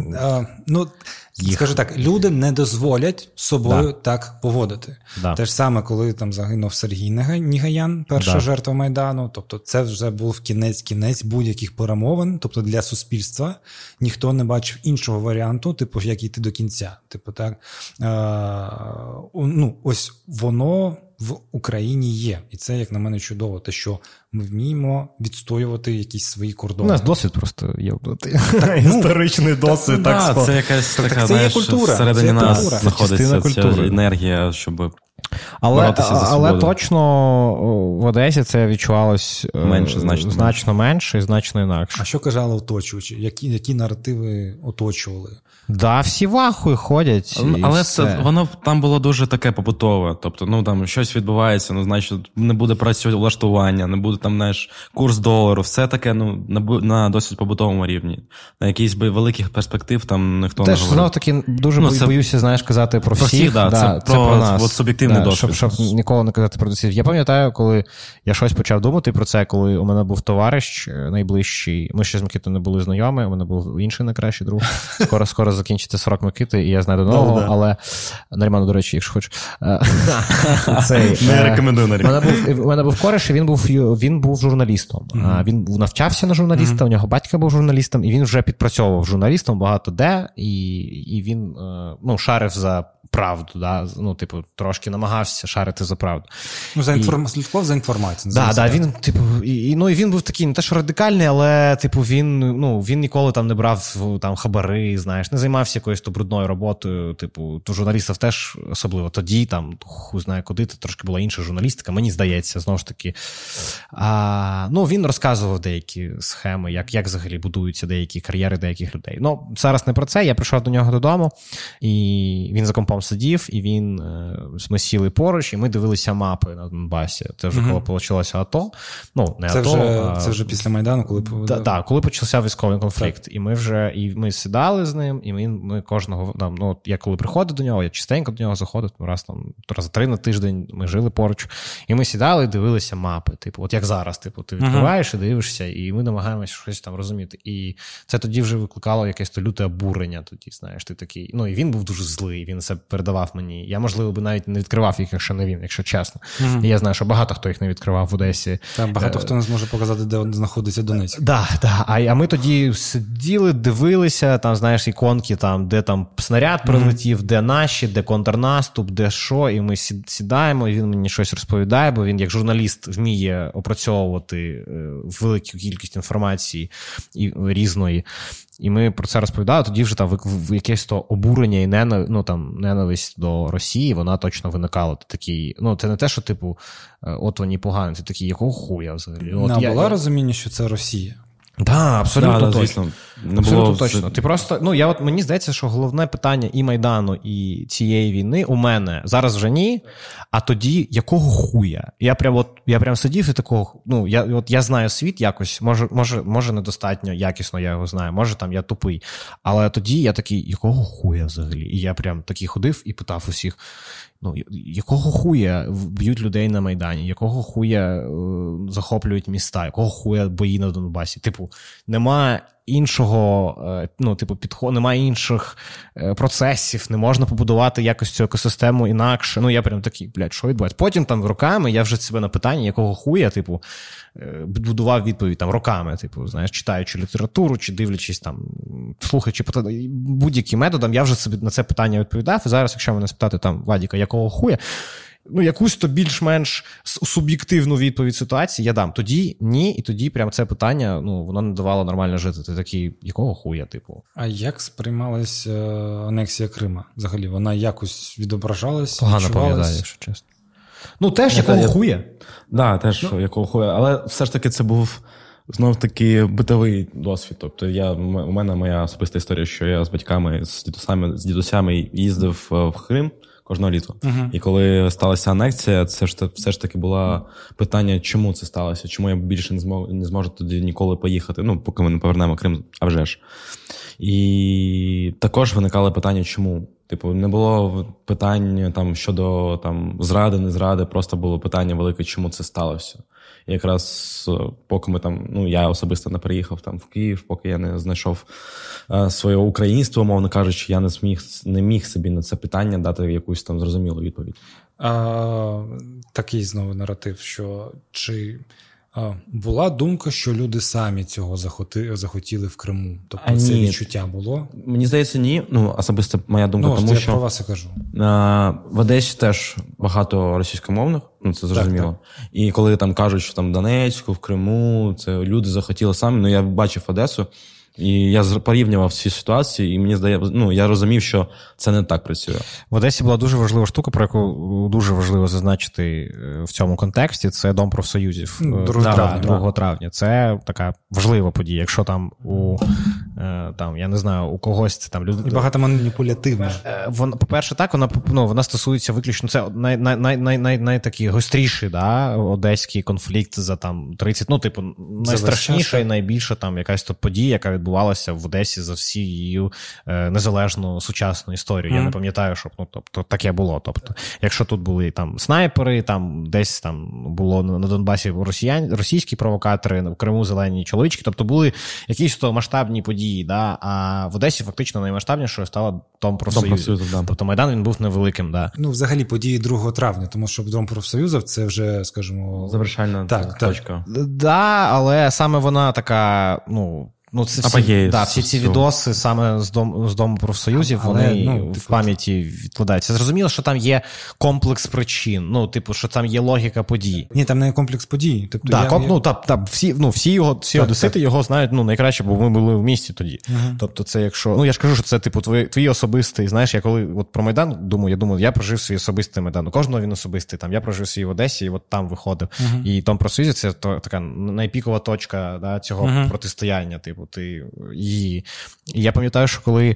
Скажу так, люди не дозволять собою так поводити. Те ж саме, коли там загинув Сергій Нігаян, Майдан, перша жертва Майдану, тобто це вже був кінець будь-яких перемовин, тобто для суспільства ніхто не бачив іншого варіанту, типу, як йти до кінця. Типу, так, ось воно в Україні є. І це, як на мене, чудово, те, що ми вміємо відстоювати якісь свої кордони. У нас досвід просто є. Історичний досвід. Це якась така, знаєш, всередині нас знаходиться ця енергія, щоб боротися за свободу. Але точно в Одесі це відчувалось значно менше і значно інакше. А що казали оточуючі? Які наративи оточували? Да, всі в ахуї ходять. Але воно там було дуже таке побутове. Тобто, там щось відбувається, значить, не буде працевлаштування, не буде там, знаєш, курс долару. Все таке, на досить побутовому рівні. На якісь великих перспектив там ніхто не говорить. Теж, знов-таки, дуже боюся, знаєш, казати про всіх. Це про нас. Суб'єктивний досвід. Щоб ніколи не казати про досвід. Я пам'ятаю, коли я щось почав думати про це, коли у мене був товариш найближчий. Ми ще з Микитою не були знайомі, у мене був інший найкращий друг. Скоро закінчиться срок Микити, і я знайду нового, але Наріману, до речі, якщо хочеш. Не рекомендую Наріману. У мене був кореш, і він був журналістом. Він навчався на журналіста, у нього батько був журналістом, і він вже підпрацьовував журналістом багато де, і він шарив за правду, да? Трошки намагався шарити за правду. Слідкував за інформацією. Да, він, і він був такий, не те, що радикальний, але, він ніколи там не брав там хабари, знаєш, не займався якоюсь брудною роботою, то журналістів теж, особливо тоді, там, хуй знає куди, то трошки була інша журналістика, мені здається, знову ж таки. Він розказував деякі схеми, як взагалі будуються деякі кар'єри деяких людей. Зараз не про це, я прийшов до нього додому, і він за компом сидів, і ми сіли поруч, і ми дивилися мапи на Донбасі. Це вже коли почалося АТО. Це вже після Майдану, коли... Так, коли почався військовий конфлікт. Так. І ми сідали з ним, і ми кожного... я коли приходив до нього, я частенько до нього заходив, раз 3 на тиждень ми жили поруч, і ми сідали і дивилися мапи. От як зараз, ти відкриваєш і дивишся, і ми намагаємося щось там розуміти. І це тоді вже викликало якесь люте обурення тоді, знаєш, ти такий... І він був дуже злий, він це передавав мені. Я, можливо, би навіть не відкривав їх, якщо не він, якщо чесно. І я знаю, що багато хто їх не відкривав в Одесі. Так, багато хто не зможе показати, де знаходиться Донецьк. Так. А ми тоді сиділи, дивилися, там, знаєш, іконки, там, де там снаряд прилетів, де наші, де контрнаступ, де що, і ми сідаємо, і він мені щось розповідає, бо він як журналіст вміє опрацьовувати велику кількість інформації і І ми про це розповідали, тоді вже там якесь то обурення і ненависть до Росії, вона точно виникала. Ти такий, це не те, що от вони погані, ти такий, якого хуя взагалі? Було розуміння, що це Росія? Так, абсолютно точно. Звісно. Абсолютно точно. Ти просто, мені здається, що головне питання і Майдану, і цієї війни у мене зараз вже ні, а тоді якого хуя? Я прям сидів і такого, я знаю світ якось, може недостатньо якісно я його знаю, може там я тупий, але тоді я такий, якого хуя взагалі? І я прям такий ходив і питав усіх, якого хуя б'ють людей на Майдані, якого хуя захоплюють міста, якого хуя бої на Донбасі? Нема іншого, підходу, немає інших процесів, не можна побудувати якось цю екосистему інакше. Я прям такий, що відбувається? Потім там роками я вже себе на питання, якого хуя, будував відповідь там роками, знаєш, читаючи літературу, чи дивлячись там, слухаючи будь-яким методом, я вже собі на це питання відповідав. І зараз, якщо мене спитати там, Вадіка, якого хуя, якусь то більш-менш суб'єктивну відповідь ситуації я дам. Тоді ні, і тоді прям це питання, воно не давало нормально жити. Ти такий, якого хуя, А як сприймалась анексія Крима? Взагалі, вона якось відображалась? Погано пам'ятаю, якщо чесно. Теж якого хуя? Так, теж якого хуя. Але все ж таки це був знов-таки битовий досвід. Тобто у мене моя особиста історія, що я з батьками, з дідусями їздив в Крим кожного літа. І коли сталася анексія, це все ж таки було питання, чому це сталося, чому я більше не зможу туди ніколи поїхати, поки ми не повернемо Крим, а вже ж. І також виникали питання, чому. Не було питань там щодо зради, не зради, просто було питання велике, чому це сталося. І якраз поки ми там, я особисто не переїхав там в Київ, поки я не знайшов своє українство, мовно кажучи, я не міг собі на це питання дати якусь там зрозумілу відповідь. Такий знову наратив, що чи була думка, що люди самі цього захотіли в Криму? Тобто це відчуття було? Мені здається, ні. Особисто моя думка, тому що... я про вас і кажу. В Одесі теж багато російськомовних, це зрозуміло. Так. І коли там кажуть, що там в Донецьку, в Криму, це люди захотіли самі, я бачив Одесу, і я порівнював всі ситуації, і мені здається, я розумів, що це не так працює. В Одесі була дуже важлива штука, про яку дуже важливо зазначити в цьому контексті, це Дом профсоюзів 2 травня. Це така важлива подія. Якщо там я не знаю, у когось це там люди... І багато маніпулятивно. По-перше, так, вона стосується виключно, це найтакі гостріший, одеський конфлікт за там 30, найстрашніша і найбільша там якась подія, яка відбувалася в Одесі за всю її незалежну сучасну історію. Я не пам'ятаю, щоб таке було. Тобто, якщо тут були там снайпери, там десь там було на Донбасі російські провокатори, в Криму зелені чоловічки, тобто були якісь масштабні події, а в Одесі фактично наймасштабнішою стала Дом профсоюзів. Тобто Майдан він був невеликим. Взагалі події 2 травня, тому що Дом профсоюзів це вже, скажімо... Завершальна точка. Але саме вона така, це всі ці відоси саме з Дому профсоюзів, вони в пам'яті відкладаються. Зрозуміло, що там є комплекс причин, що там є логіка подій. Ні, там не комплекс подій. Тобто всі одесити його знають найкраще, бо ми були в місті тоді. Тобто це якщо... я ж кажу, що це твій особистий, знаєш, я коли про Майдан думаю, я прожив свій особистий Майдан. У кожного він особистий. Там я прожив свій в Одесі, і от там виходив. І Дом профсоюзів це така найпікова точка цього протистояння, І я пам'ятаю, що коли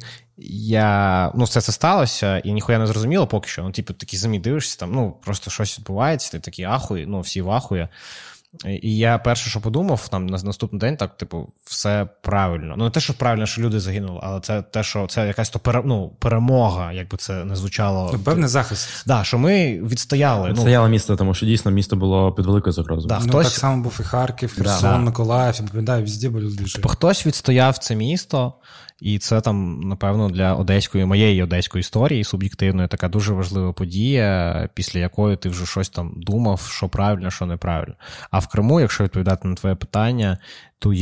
все це сталося, і ніхуя не зрозуміло поки що, такий самі дивишся, там, просто щось відбувається, ти такий ахуй, всі в ахує. І я перше, що подумав, там, на наступний день, так, все правильно. Не те, що правильно, що люди загинули, але це те, що це якась перемога, якби це не звучало. Певний захист. Що ми відстояли. Відстояло місто, тому що дійсно місто було під великою загрозою. Так само був і Харків, Херсон, Миколаїв, везде були люди. Хтось відстояв це місто, і це там, напевно, для моєї одеської історії суб'єктивної така дуже важлива подія, після якої ти вже щось там думав, що правильно, що неправильно. А в Криму, якщо відповідати на твоє питання, то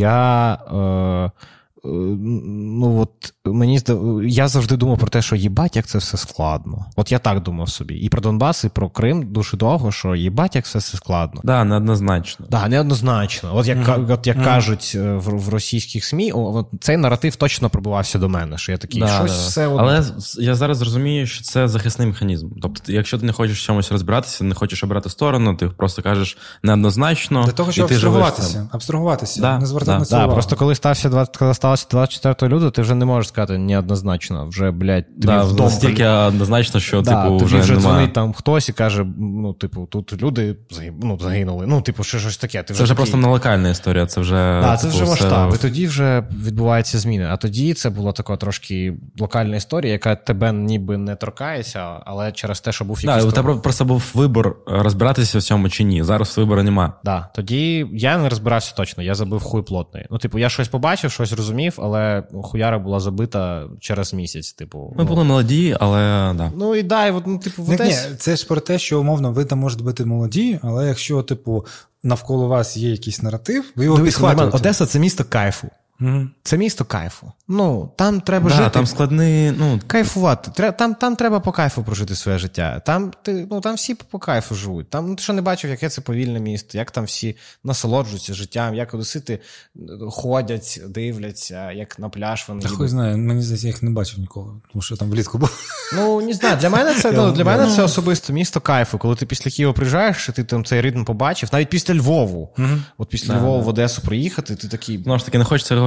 я завжди думав про те, що їбать, як це все складно. От я так думав собі. І про Донбас, і про Крим дуже довго, що їбать, як все складно. Неоднозначно. Неоднозначно. От як кажуть в російських СМІ, цей наратив точно пробивався до мене, що я такий, все... Але я зараз розумію, що це захисний механізм. Тобто, якщо ти не хочеш в чомусь розбиратися, не хочеш обрати сторону, ти просто кажеш неоднозначно. Для того, щоб абстрагуватися, не звертати на це увагу. Просто коли сталося 24 лютого, ти вже не можеш сказати неоднозначно. Вже, тобі вдома. Настільки однозначно, що, вже дзвонить там хтось і каже, тут люди загинули. Щось таке. Це вже просто не локальна історія, це вже... це вже масштаб. І тоді вже відбуваються зміни. А тоді це була така трошки локальна історія, яка тебе ніби не торкається, але через те, що був якийсь... у тебе просто був вибір, розбиратися в цьому чи ні. Зараз вибору нема. Тоді я не розбирався точно, я забив хуй плотний. Я щось побачив, щось розумів, але хуяра була забита через місяць. Ми були молоді, але Ні, це ж про те, що умовно ви там можете бути молоді, але якщо навколо вас є якийсь наратив, ви його підхватуєте. Одеса – це місто кайфу. Це місто кайфу. Там треба жити. Там складний, кайфувати. Там треба по кайфу прожити своє життя. Там всі по кайфу живуть. Там ти що не бачив, яке це повільне місто, як там всі насолоджуються життям, як одесити ходять, дивляться, як на пляж вони їдуть. Хуй знає, мені здається, я їх не бачив ніколи, тому що там влітку був. Не знаю, для мене це особисто місто кайфу. Коли ти після Києва приїжджаєш, і ти там цей ритм побачив, навіть після Львову. От після Львова в Одесу приїхати, ти такий... Знову ж таки, не хочеться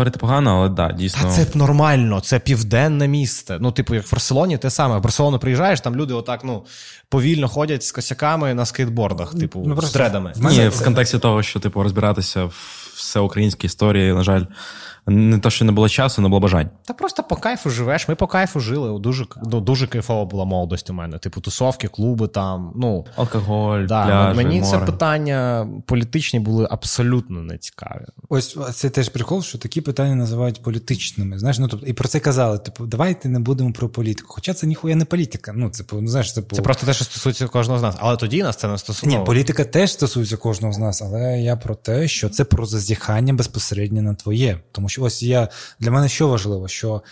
говорити погано, але да, дійсно. Та це нормально, це південне місце. Ну, типу, як в Барселоні, те саме. В Барселону приїжджаєш, там люди отак, повільно ходять з косяками на скейтбордах, типу, з дредами. Ні, в контексті того, що, типу, розбиратися в всеукраїнській історії, на жаль, не то, що не було часу, не було бажань. Та просто по кайфу живеш. Ми по кайфу жили. Дуже кайфова була молодость у мене. Типу, тусовки, клуби там, алкоголь, пляжі, мені море. це питання політичні були абсолютно не цікаві. Ось це теж прикол, що такі питання називають політичними. Знаєш, тобто, і про це казали, типу, давайте не будемо про політику. Хоча це ніхуя не політика. Це просто те, що стосується кожного з нас. Але тоді нас це не стосується. Ні, політика теж стосується кожного з нас, але я про те, що це про зазіхання безпосередньо на твоє. Тому що ось для мене що важливо, що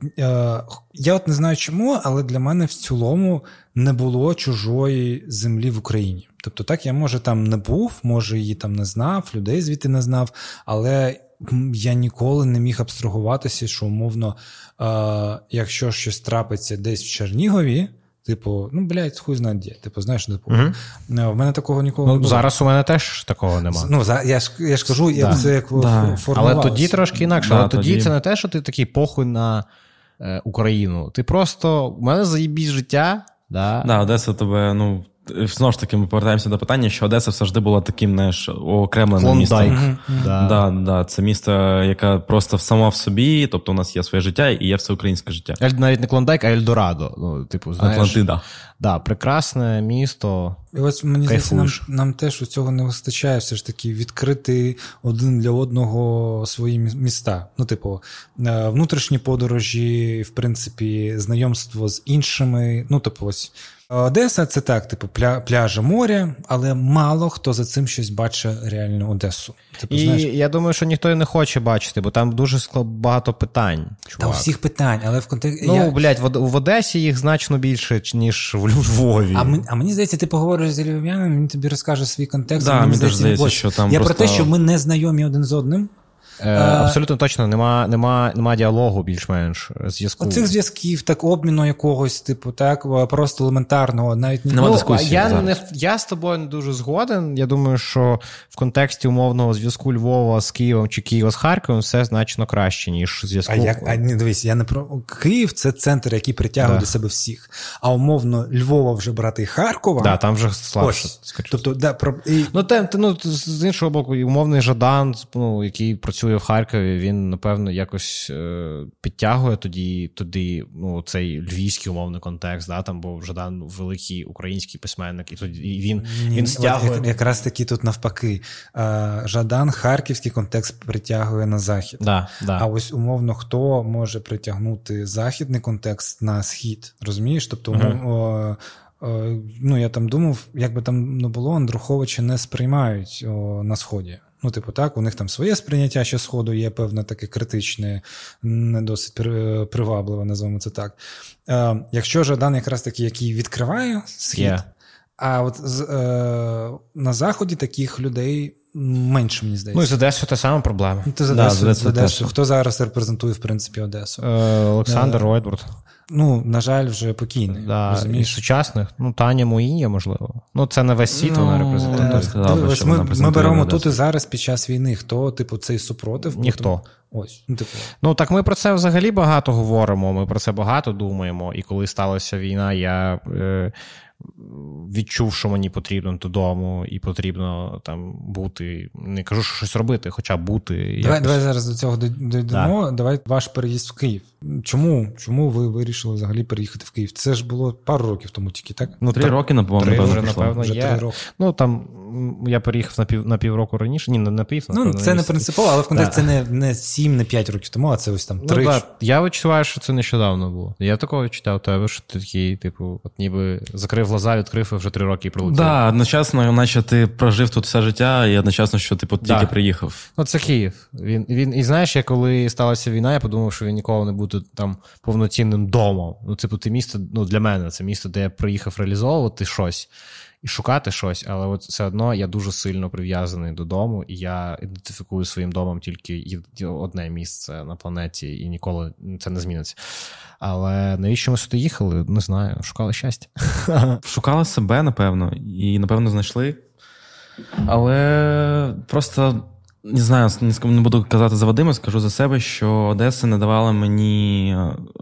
я не знаю чому, але для мене в цілому не було чужої землі в Україні. Тобто так, я, може, там не був, може, її там не знав, людей звідти не знав, але я ніколи не міг абстрагуватися, що, умовно, якщо щось трапиться десь в Чернігові, типу, хуй знає де. Типу, знаєш, в мене такого ніколи не було. Зараз у мене теж такого нема. Я ж кажу, це як формувалося. Але тоді трошки інакше. Але тоді це не те, що ти такий похуй на Україну. Ти просто, у мене заєбісь життя. Да, Одеса тебе, знову ж таки, ми повертаємося до питання, що Одеса завжди була таким, окремленим містом. Да, це місто, яке просто само в собі, тобто у нас є своє життя і є всеукраїнське життя. Навіть не Клондайк, а Ельдорадо. Атлантида. Да, прекрасне місто. І ось, мені здається, нам теж цього не вистачає все ж таки відкрити один для одного свої міста. Внутрішні подорожі, в принципі, знайомство з іншими. Ось Одеса – це так, пляжі, море, але мало хто за цим щось бачить реальну Одесу. Я думаю, що ніхто і не хоче бачити, бо там дуже багато питань. Та у всіх питань, але в контексті... в Одесі їх значно більше, ніж в Львові. А мені здається, ти поговориш з львів'яном, він тобі розкаже свій контекст. Да, мені здається, що там про те, що ми не знайомі один з одним. Абсолютно точно, нема діалогу більш-менш, зв'язку. Оцих зв'язків, так, обміну якогось, просто елементарного, навіть нема дискусії. Я з тобою не дуже згоден. Я думаю, що в контексті умовного зв'язку Львова з Києвом чи Києва з Харковом все значно краще, ніж зв'язку. Дивись, я не про Київ – це центр, який притягує до себе всіх. А умовно Львова вже брати Харкова. Да, там вже слабше. Тобто, з іншого боку, умовний Жадан, який працює в Харкові, він, напевно, якось підтягує туди цей львівський умовний контекст, там, бо Жадан великий український письменник, і він стягує... Якраз таки тут навпаки. Жадан харківський контекст притягує на захід. Да. А ось, умовно, хто може притягнути західний контекст на схід? Розумієш? Тобто, я там думав, як би там не було, Андруховича не сприймають на Сході. У них там своє сприйняття ще Сходу є, певне таке критичне, не досить привабливе, називаємо це так. Якщо Жадан якраз таки, який відкриває схід, а от на Заході таких людей менше, мені здається. І з Одесою та сама проблема. З Одесою. Хто зараз репрезентує, в принципі, Одесу? Олександр Ройдбурд. На жаль, вже покійний. Із сучасних. Таня Муїнья, можливо. Це не весь світ вона репрезентує. Ми беремо тут і зараз під час війни. Хто, цей супротив? Ніхто. Ось. Так ми про це взагалі багато говоримо, ми про це багато думаємо. І коли сталася війна, я відчув, що мені потрібно додому і потрібно там бути, не кажу, що щось робити, хоча бути. Давай зараз до цього дійдемо. Да. Давай ваш переїзд в Київ. Чому ви вирішили взагалі переїхати в Київ? Це ж було пару років тому тільки, так? 3 роки, напевно, вже є. 3 роки. Там я переїхав на півроку раніше. Ні, не на пів. Це не принципово, але в контексті це не 7, не 5 років тому, а це ось там 3. Я відчуваю, що це нещодавно було. Я такого читав тебе, що ти такий, ніби закрив глаза, відкрив і вже 3 роки прилетів. Да, одночасно, наче ти прожив тут все життя, і одночасно, що ти тільки приїхав. Це Київ. Він, і знаєш, я коли сталася війна, я подумав, що він ніколи не буде там повноцінним домом. Те місто, для мене, це місто, де я приїхав реалізовувати щось і шукати щось, але все одно я дуже сильно прив'язаний додому, і я ідентифікую своїм домом тільки одне місце на планеті, і ніколи це не зміниться. Але навіщо ми сюди їхали? Не знаю. Шукали щастя. Шукали себе, напевно, і, напевно, знайшли. Але просто Не знаю, не буду казати за Вадима, скажу за себе, що Одеса не давала мені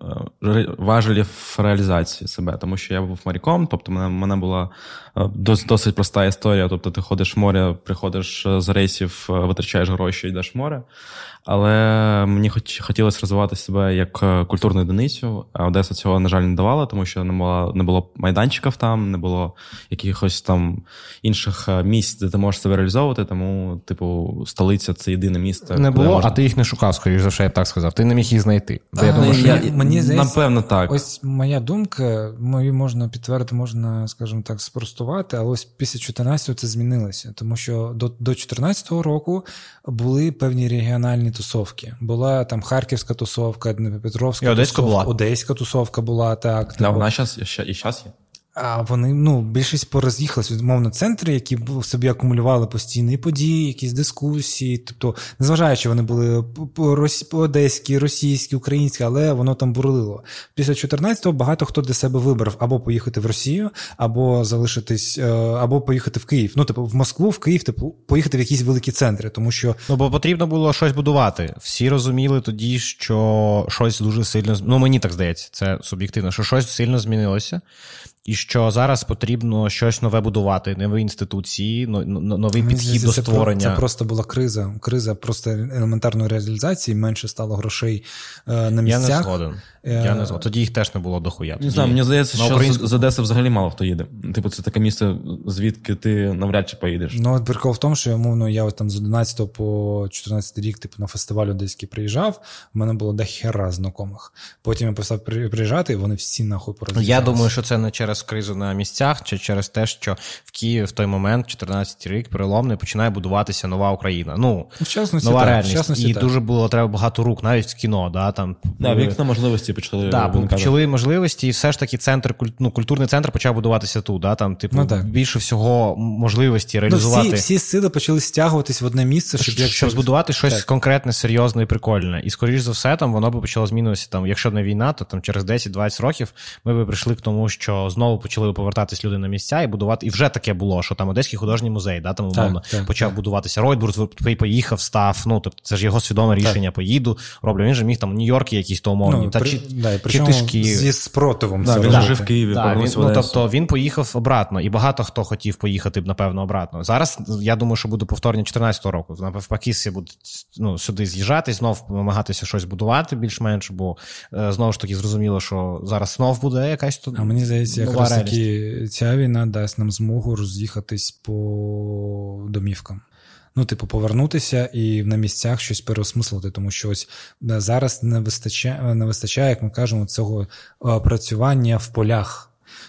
важелів реалізації себе, тому що я був моряком, тобто в мене була досить проста історія, тобто ти ходиш в море, приходиш з рейсів, витрачаєш гроші, йдеш в море, але мені хотілося розвивати себе як культурну одиницю, а Одеса цього, на жаль, не давала, тому що не було майданчиків там, не було якихось там інших місць, де ти можеш себе реалізовувати, тому, типу, столиця – це єдине місце. Не було, а ти їх не шукав, скоріш за все, я б так сказав. Ти не міг їх знайти. Мені здається, напевно, так. Ось моя думка, мою можна підтвердити, можна, скажімо так, спростувати, але ось після 14-го це змінилося, тому що до 14-го року були певні регіональні тусовки. Була там Харківська тусовка, Дніпропетровська тусовка, Одеська тусовка була, так. Да, вона і зараз є. А вони, більшість пороз'їхалися, умовно, центри, які в собі акумулювали постійні події, якісь дискусії, тобто, незважаючи, вони були по-одеськи, російські, українські, але воно там бурлило. Після 14-го багато хто для себе вибрав або поїхати в Росію, або залишитись, або поїхати в Київ. В Москву, в Київ, поїхати в якісь великі центри, тому що... бо потрібно було щось будувати. Всі розуміли тоді, що щось дуже сильно... мені так здається, це суб'єктивно, що щось сильно змінилося. І що зараз потрібно щось нове будувати, нові інституції, новий підхід до створення. Це просто була криза просто елементарної реалізації, менше стало грошей на місцях. Я не згоден. Тоді їх теж не було дохуя. Не знаю, мені здається, що з Одеси взагалі мало хто їде. Це таке місце, звідки ти навряд чи поїдеш. Прикол в тому, що, умовно, я там з 11 по 14 рік на фестиваль одеський приїжджав, в мене було дохера знайомих. Потім я почав приїжджати, і вони всі нахуй пороз'їжджалися. Я думаю, що це не через кризу на місцях, чи через те, що в Києві в той момент, 14 рік, переломний, починає будуватися нова Україна. Нова реальність. І дуже було треба багато рук, навіть в кіно. Вікна можливості почали. Почали можливості, і все ж таки культурний центр почав будуватися тут. Більше всього можливості реалізувати. Всі сили почали стягуватись в одне місце, щоб збудувати щось конкретне, серйозне і прикольне. І, скоріш за все, воно б почало змінюватися. Якщо не війна, то через 10-20 років ми б прийшли к тому, що знову почали повертатись люди на місця і будувати. І вже таке було, що там Одеський художній музей, умовно, почав будуватися. Ройдбург поїхав, став. Це ж його свідоме рішення. Поїду, роблю. Він же міг там Нью-Йорк якісь то умовні. Причому зі спротивом. Він жив в Києві. Тобто він поїхав обратно. І багато хто хотів поїхати, напевно, обратно. Зараз, я думаю, що буде повторення 14-го року. Навпаки, всі будуть сюди з'їжджати, знов намагатися щось будувати більш-менш, бо знову ж таки зрозуміло, що зараз знов буде якась тут. А мені здається, якраз таки ця війна дасть нам змогу роз'їхатись по домівкам. Повернутися і на місцях щось переосмислити, тому що ось зараз не вистачає, як ми кажемо, цього працювання в полях.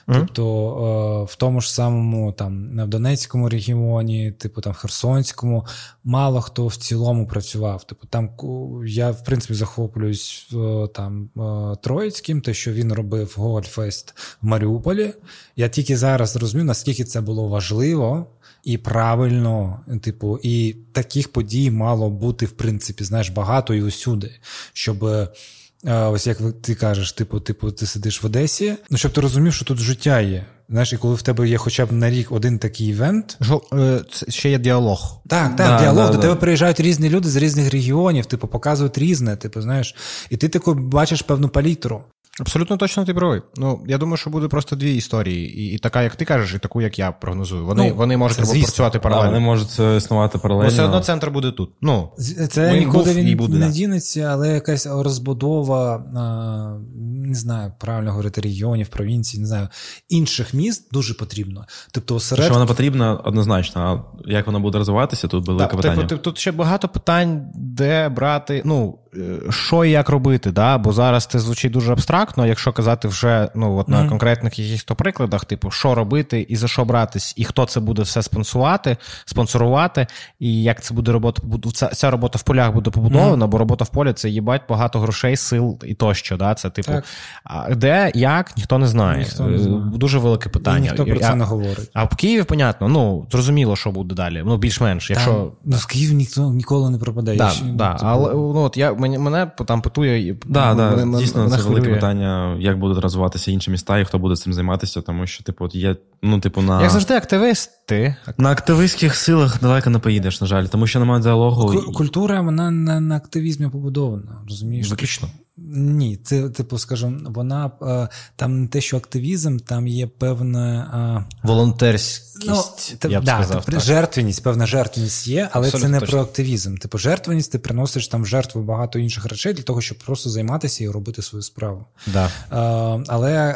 Тобто в тому ж самому в Донецькому регіоні, в Херсонському, мало хто в цілому працював. Там я, в принципі, захоплююсь Троїцьким, те, що він робив Гогольфест в Маріуполі. Я тільки зараз розумію, наскільки це було важливо і правильно, і таких подій мало бути, в принципі, багато і усюди, щоб... Ось як ти кажеш, ти сидиш в Одесі, щоб ти розумів, що тут життя є. І коли в тебе є хоча б на рік один такий івент... Ще є діалог. Діалог. До тебе приїжджають різні люди з різних регіонів, показують різне, і ти бачиш певну палітру. Абсолютно точно ти правий. Я думаю, що буде просто дві історії. І така, як ти кажеш, і таку, як я прогнозую. Вони можуть працювати паралельно. Вони можуть існувати паралельно. Бо все одно центр буде тут. Це нікуди він не дінеться, але якась розбудова, не знаю, правильно говорити, регіонів, провінцій, не знаю, інших міст дуже потрібно. Що вона потрібна, однозначно. А як вона буде розвиватися, тут велике питання. Тут ще багато питань, де брати, що і як робити, бо зараз це звучить дуже абстрактно, якщо казати вже на конкретних якихось прикладах, що робити і за що братись, і хто це буде все спонсорувати, і як це буде робота, ця робота в полях буде побудована, бо робота в полі – це їбать багато грошей, сил і тощо, це де, як, ніхто не знає. Дуже велике питання. І ніхто про це не говорить. А в Києві, понятно, зрозуміло, що буде далі, більш-менш. Якщо... в Київ ніхто ніколи не пропадає. Але мене там питує... Дійсно, це велике питання, як будуть розвиватися інші міста і хто буде цим займатися, тому що, є, Як завжди, активісти. На активістських силах далеко не поїдеш, на жаль, тому що немає діалогу. Культура, вона на активізмі побудована, розумієш? Виключно. Ні, це, скажімо, вона, там не те, що активізм, там є певна... волонтерськість, я б сказав. Жертвеність, певна жертвеність є, але абсолютно це не точно. Про активізм. Жертвеність, ти приносиш там в жертву багато інших речей для того, щоб просто займатися і робити свою справу. Да. Але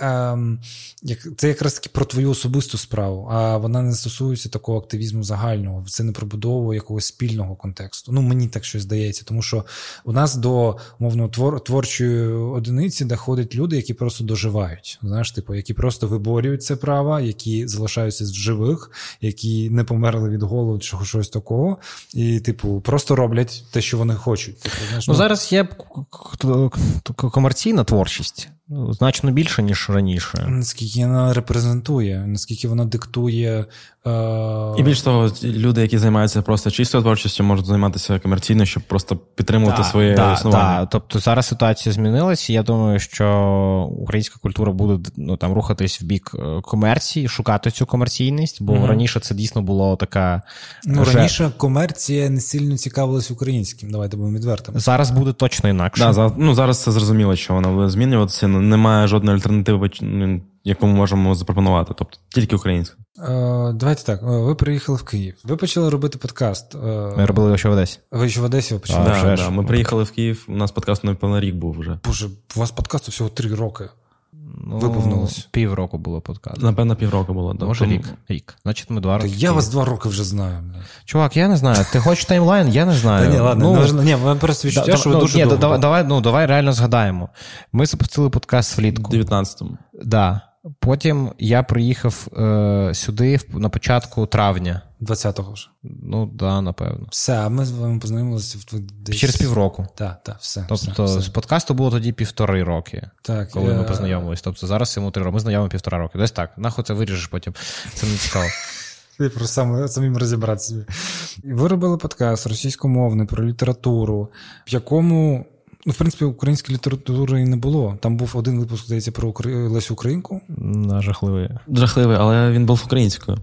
це якраз таки про твою особисту справу, а вона не стосується такого активізму загального. Це не пробудовує якогось спільного контексту. Мені так щось здається, тому що у нас до, умовно, творчої одиниці доходять люди, які просто доживають. Знаєш, які просто виборюють це право, які залишаються в живих, які не померли від голоду чи щось такого, і, просто роблять те, що вони хочуть. Знаєш, зараз є комерційна творчість. Значно більше, ніж раніше. Наскільки вона репрезентує, наскільки вона диктує... І більш того, люди, які займаються просто чистою творчістю, можуть займатися комерційно, щоб просто підтримувати своє існування. Так. Тобто зараз ситуація змінилася, і я думаю, що українська культура буде рухатись в бік комерції, шукати цю комерційність, бо раніше це дійсно було така... раніше комерція не сильно цікавилась українським, давайте будемо відвертими. Зараз буде точно інакше. Зараз це зрозуміло, що вона буде змінюватися, немає жодної альтернативи, яку ми можемо запропонувати, тобто тільки українська. Давайте так, ви приїхали в Київ, ви почали робити подкаст. Ми робили його ще в Одесі. Ви ще в Одесі почали? Так, ми приїхали в Київ, у нас подкаст, напевно, рік був вже. Боже, у вас подкасту всього 3 роки. Виповнилось. Півроку було подкаст. Напевно, півроку було. Може рік. Значить, ми 2 роки. Я вас 2 роки вже знаю. Чувак, я не знаю. Ти хочеш таймлайн? Я не знаю. Та ні, ладно. Ми просто відчуття, що ви дуже довго. Давай реально згадаємо. Ми запустили подкаст влітку. В 19-му. Да. Потім я приїхав сюди на початку травня. 20-го ж. Напевно. Все, а ми з вами познайомилися десь... Через півроку. Так, все. Тобто з подкасту було тоді 1,5 роки, коли ми познайомились. Тобто зараз йому 3 роки. Ми знайомі 1,5 роки. Десь так. Нахуй це виріжеш потім. Це не цікаво. Ти просто самим розібратися. Ви робили подкаст російськомовний про літературу, в якому... в принципі, української літератури і не було. Там був один випуск, здається, про Лесю Українку. Жахливий, але він був українською.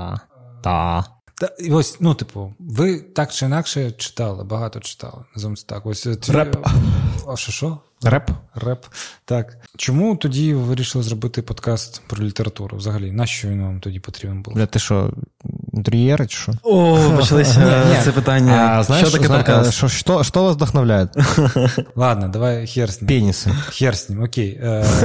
Так. Ось, ви так чи інакше читали, багато читали. Називаємо це так. Ось реп. А що? Реп. Так. Чому тоді ви вирішили зробити подкаст про літературу взагалі? Нащо він вам тоді потрібен був? Бля, ти що, інтер'єр чи що? Почалися це питання. Що таке подкаст? Що вас вдохновляє? Ладно, давай хер з ним. Пеніси. Хер з ним, окей.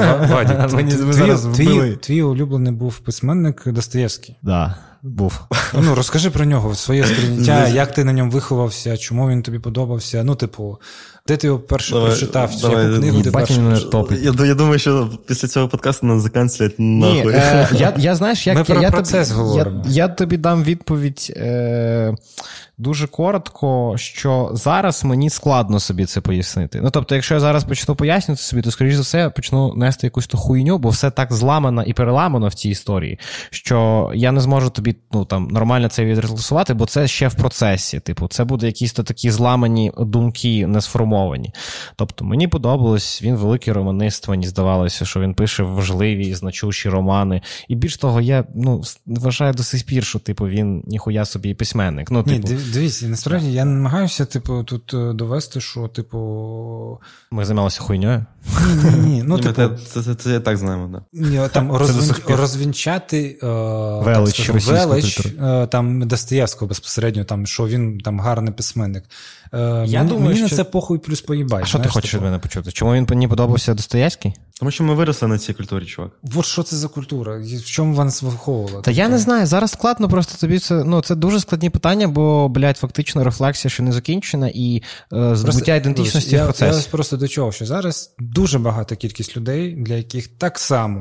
Вадик, твій улюблений був письменник Достоєвський. Да. Був. Розкажи про нього, своє сприйняття, як ти на ньому виховався, чому він тобі подобався, де ти його перше прочитав, яку книгу ти перше... Я думаю, що після цього подкасту нас заканцелять нахуй. Я знаєш, як... Ми про процес говоримо. Я тобі дам відповідь дуже коротко, що зараз мені складно собі це пояснити. Тобто, якщо я зараз почну пояснювати собі, то, скоріш за все, я почну нести якусь ту хуйню, бо все так зламано і переламано в цій історії, що я не зможу тобі нормально це відрефлексувати, бо це ще в процесі. Це буде якісь такі зламані думки, не сформовані. Тобто, мені подобалось, він великий романист, мені здавалося, що він пише важливі, значущі романи. І більш того, я вважаю до сих пір, що він ніхуя собі письменник. Дивіться, насправді я намагаюся, тут довести, що, ми займалися хуйньою? Ні. Це я так знаємо, да. Там розвінчати велич Достоєвського безпосередньо, що він гарний письменник. Я думаю, мені на це похуй плюс поїбать. А що ти хочеш від мене почути? Чому він мені подобався Достоєвський? Тому що ми виросли на цій культурі, чувак. От що це за культура? В чому вона нас виховувала? Та я не знаю, зараз складно просто тобі це дуже складні питання, бо, фактично рефлексія ще не закінчена і збуття ідентичності в процесі. Я просто до чого, що зараз дуже багата кількість людей, для яких так само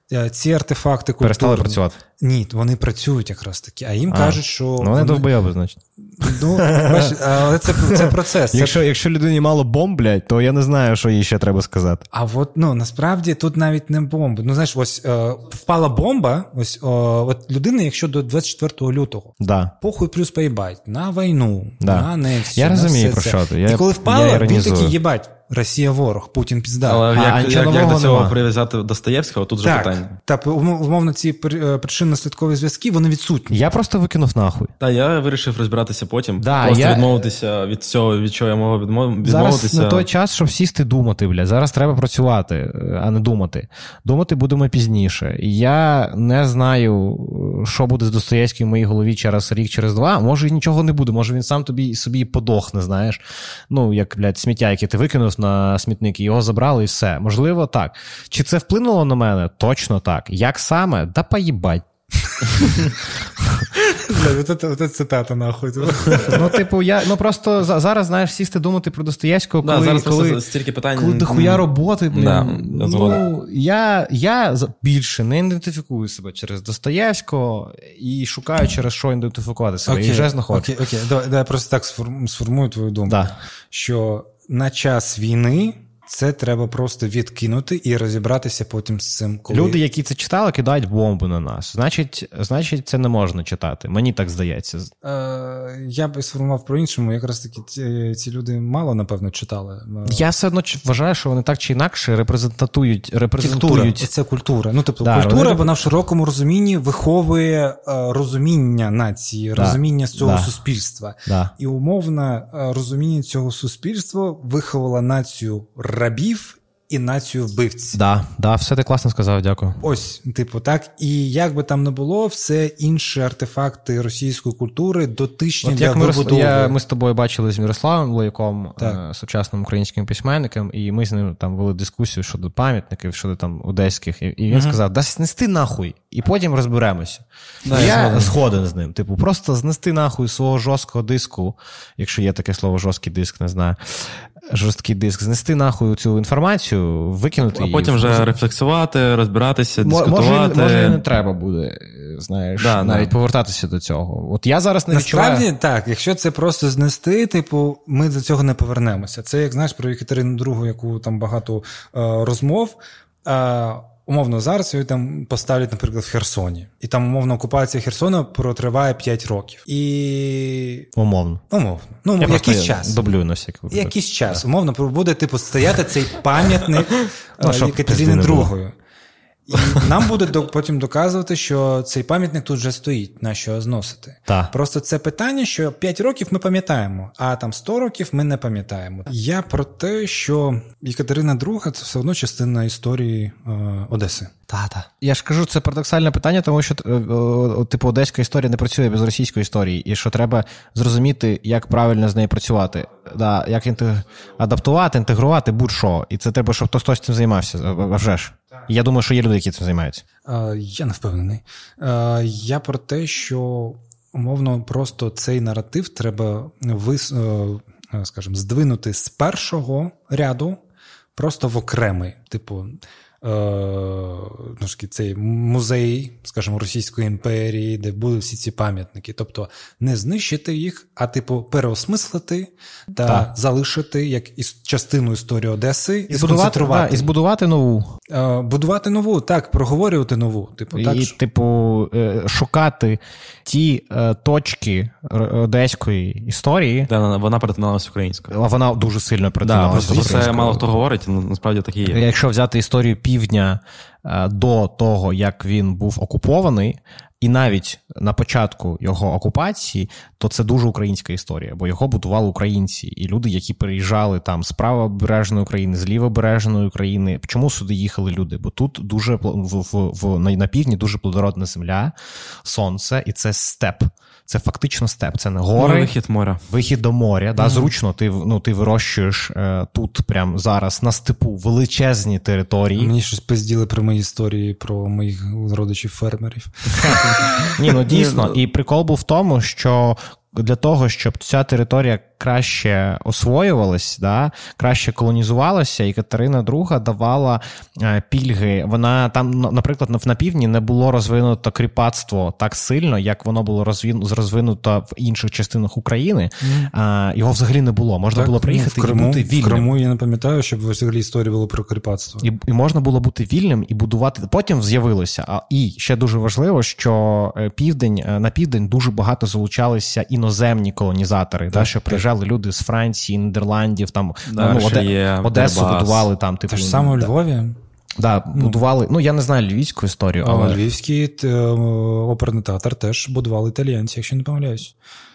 ці артефакти культурні... Перестали працювати? Ні, вони працюють якраз таки, а їм кажуть, що... Ну, вони довбойоби, значить. Ну, але це процес. Якщо людині мало бомб, блядь, то я не знаю, що їй ще треба сказати. А от, насправді, тут навіть не бомби. Ну, знаєш, ось впала бомба, от людина, якщо до 24 лютого, похуй плюс поїбать, на війну, на анексію. Я розумію, про що ти. І коли впала, він такий, їбать, Росія ворог, Путін пізда. Але як до цього прив'язати Достоєвського, тут же питання. Так, умовно, ці причинно-слідкові зв'язки, вони відсутні. Я просто викинув нахуй. Так, я вирішив розбиратися потім. Просто відмовитися від цього, від чого я можу відмовитися. Зараз не той час, щоб сісти думати, блядь. Зараз треба працювати, а не думати. Думати будемо пізніше. І я не знаю, що буде з Достоєвським в моїй голові через рік, через два. Може, і нічого не буде. Може, він сам собі подохне, знаєш. Ну, як, блядь, сміття, яке ти викинув на смітник, його забрали і все. Можливо, так. Чи це вплинуло на мене? Точно так. Як саме? Да поїбать. Оце цитата, нахуй. Ну, просто зараз, знаєш, сісти думати про Достоєвського, коли дохуя роботи, я більше не ідентифікую себе через Достоєвського і шукаю, через що ідентифікувати себе. І вже знаходжу. Окей. Давай просто так сформую твою думку. Що на час війни це треба просто відкинути і розібратися потім з цим. Люди, які це читали, кидають бомби на нас. Значить, це не можна читати. Мені так здається. Я би сформував про-іншому. Якраз таки ці люди мало, напевно, читали. Я все одно вважаю, що вони так чи інакше репрезентують. Це культура. Ну, тобто, культура, вона в широкому розумінні виховує розуміння нації, розуміння цього суспільства. І умовно розуміння цього суспільства виховало націю рабів і націю вбивців. Все ти класно сказав, дякую. Ось, так. І як би там не було, все інші артефакти російської культури дотичні для вибудови. Ми з тобою бачили з Мирославом Лояком, сучасним українським письменником, і ми з ним там вели дискусію щодо пам'ятників, щодо там одеських, і він сказав, да снести нахуй, і потім розберемося. Я згоден з ним. Просто знести нахуй свого жорсткого диску, якщо є таке слово жорсткий диск, не знаю, жорсткий диск, знести нахуй цю інформацію, викинути її. А потім вже рефлексувати, розбиратися, дискутувати. Може не треба буде, знаєш, навіть повертатися до цього. От я зараз не відчуваю... Насправді, так, якщо це просто знести, ми до цього не повернемося. Це, як знаєш, про Екатерину II, яку там багато розмов, умовно, зараз його там поставлять, наприклад, в Херсоні. І там, умовно, окупація Херсона протриває 5 років. Умовно. Ну, якийсь час. Доблюю на всякий випадок. Якийсь час. Умовно, буде, стояти цей пам'ятник Екатерини II. І нам буде потім доказувати, що цей пам'ятник тут вже стоїть, на що зносити. Просто це питання, що 5 років ми пам'ятаємо, а там 100 років ми не пам'ятаємо. Я про те, що Екатерина II – це все одно частина історії Одеси. Я ж кажу, це парадоксальне питання, тому що одеська історія не працює без російської історії, і що треба зрозуміти, як правильно з нею працювати, як адаптувати, інтегрувати будь-що. І це треба, щоб хтось цим займався, а вже ж. Я думаю, що є люди, які цим займаються. Я не впевнений. Я про те, що, умовно, просто цей наратив треба, скажімо, здвинути з першого ряду просто в окремий. Цей музей, скажімо, Російської імперії, де були всі ці пам'ятники. Тобто не знищити їх, а переосмислити та залишити як частину історії Одеси і сконцентрувати. І збудувати нову. Будувати нову, так, проговорювати нову. Шукати ті точки одеської історії. Вона перетиналася українською. Вона дуже сильно перетиналася українською. Це мало хто говорить, насправді так і є. Якщо взяти історію півдня до того, як він був окупований, і навіть на початку його окупації, то це дуже українська історія, бо його будували українці. І люди, які переїжджали там з правобережної України, з лівобережної України. Чому сюди їхали люди? Бо тут дуже на півдні дуже плодородна земля, сонце, і це степ. Це фактично степ, це не гори. Вихід до моря. Зручно, ти вирощуєш тут прямо зараз на степу величезні території. Мені щось пизділи про мої історії, про моїх родичів-фермерів. Ні, дійсно. І прикол був в тому, що для того, щоб ця територія краще освоювалось, да, краще колонізувалося, і Катерина II давала пільги. Вона там, наприклад, на півдні не було розвинуто кріпацтво так сильно, як воно було розвинуто в інших частинах України. Його взагалі не було. Можна було приїхати і бути вільним. В Криму я не пам'ятаю, щоб взагалі історія була про кріпацтво. І можна було бути вільним і будувати. Потім з'явилося. І ще дуже важливо, що на південь дуже багато залучалися іноземні колонізатори, так, що приїжджали люди з Франції, Нідерландів, там Одесу будували там. Те ж саме у Львові? Да, будували, я не знаю львівську історію, але... Львівський оперний театр теж будували італіянці, якщо не помиляюсь.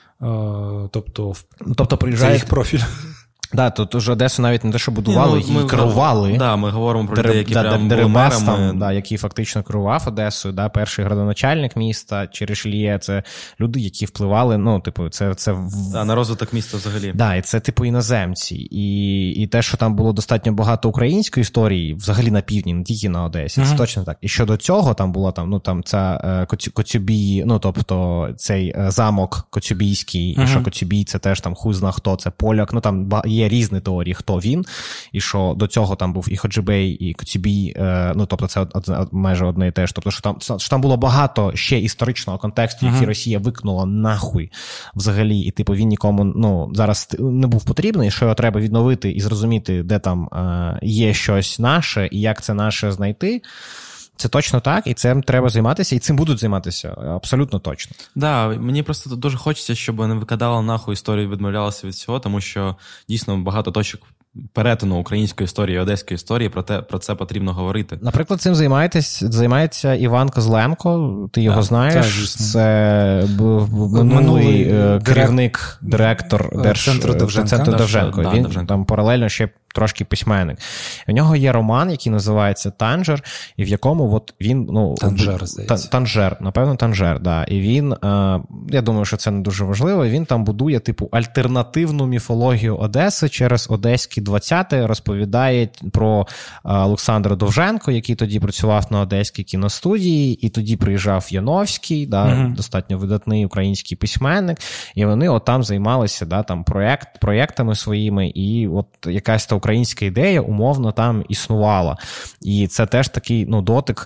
Тобто приїжджає їх профіль. Да, тут уже Одесу навіть не те, що будували, її керували. Да, ми говоримо про людей, які прям були мерами. Який фактично керував Одесою, да, перший градоначальник міста чи Ришельє, це люди, які впливали, це... на розвиток міста взагалі. Да, і це, іноземці. І те, що там було достатньо багато української історії, взагалі на півдні, не тільки на Одесі, це точно так. І щодо цього, там була ця Коцюбій, тобто цей замок Коцюбійський, і що Коцюбій, це теж там хуй зна хто, це поляк, там є різні теорії, хто він, і що до цього там був і Ходжибей, і Коцюбій, тобто це майже одне і те ж. Тобто, що там було багато ще історичного контексту, який Росія викинула нахуй взагалі, і він нікому, зараз не був потрібний, що його треба відновити і зрозуміти, де там є щось наше, і як це наше знайти. Це точно так, і цим треба займатися, і цим будуть займатися, абсолютно точно. Да, мені просто дуже хочеться, щоб не викидали нахуй історію, відмовлялися від всього, тому що дійсно багато точок перетину української історії, одеської історії, про це потрібно говорити. Наприклад, цим займається Іван Козленко, ти його знаєш, це минулий керівник, директор Центру Довженко. Він там паралельно ще трошки письменник. У нього є роман, який називається «Танжер», і в якому він... Танжер, здається. Танжер, да. І він, я думаю, що це не дуже важливо, він там будує, альтернативну міфологію Одеси через одеські 20-ті, розповідає про Олександра Довженко, який тоді працював на Одеській кіностудії, і тоді приїжджав Яновський, достатньо видатний український письменник, і вони там займалися там проєктами своїми, і якась та українська ідея умовно там існувала. І це теж такий дотик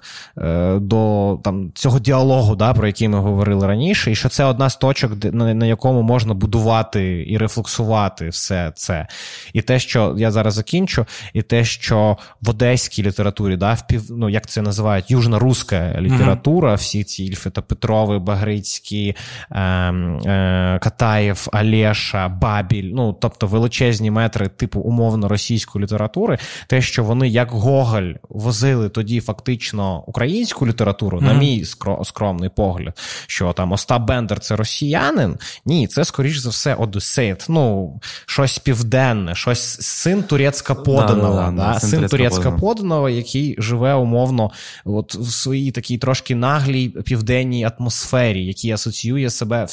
до цього діалогу, про який ми говорили раніше, і що це одна з точок, на якому можна будувати і рефлексувати все це. І те, що я зараз закінчу, і те, що в одеській літературі, як це називають, южно-руська література, всі ці Ільфи Петрови, Багрицькі, Катаєв, Алєша, Бабіль, тобто величезні метри умовно російської літератури, те, що вони, як Гоголь, возили тоді фактично українську літературу, на мій скромний погляд, що там Остап Бендер – це росіянин, ні, це, скоріш за все, одесит, щось південне, щось син Турецька-Поданова, син Турецька-Поданова, який живе умовно в своїй такій трошки наглій південній атмосфері, який асоціює себе,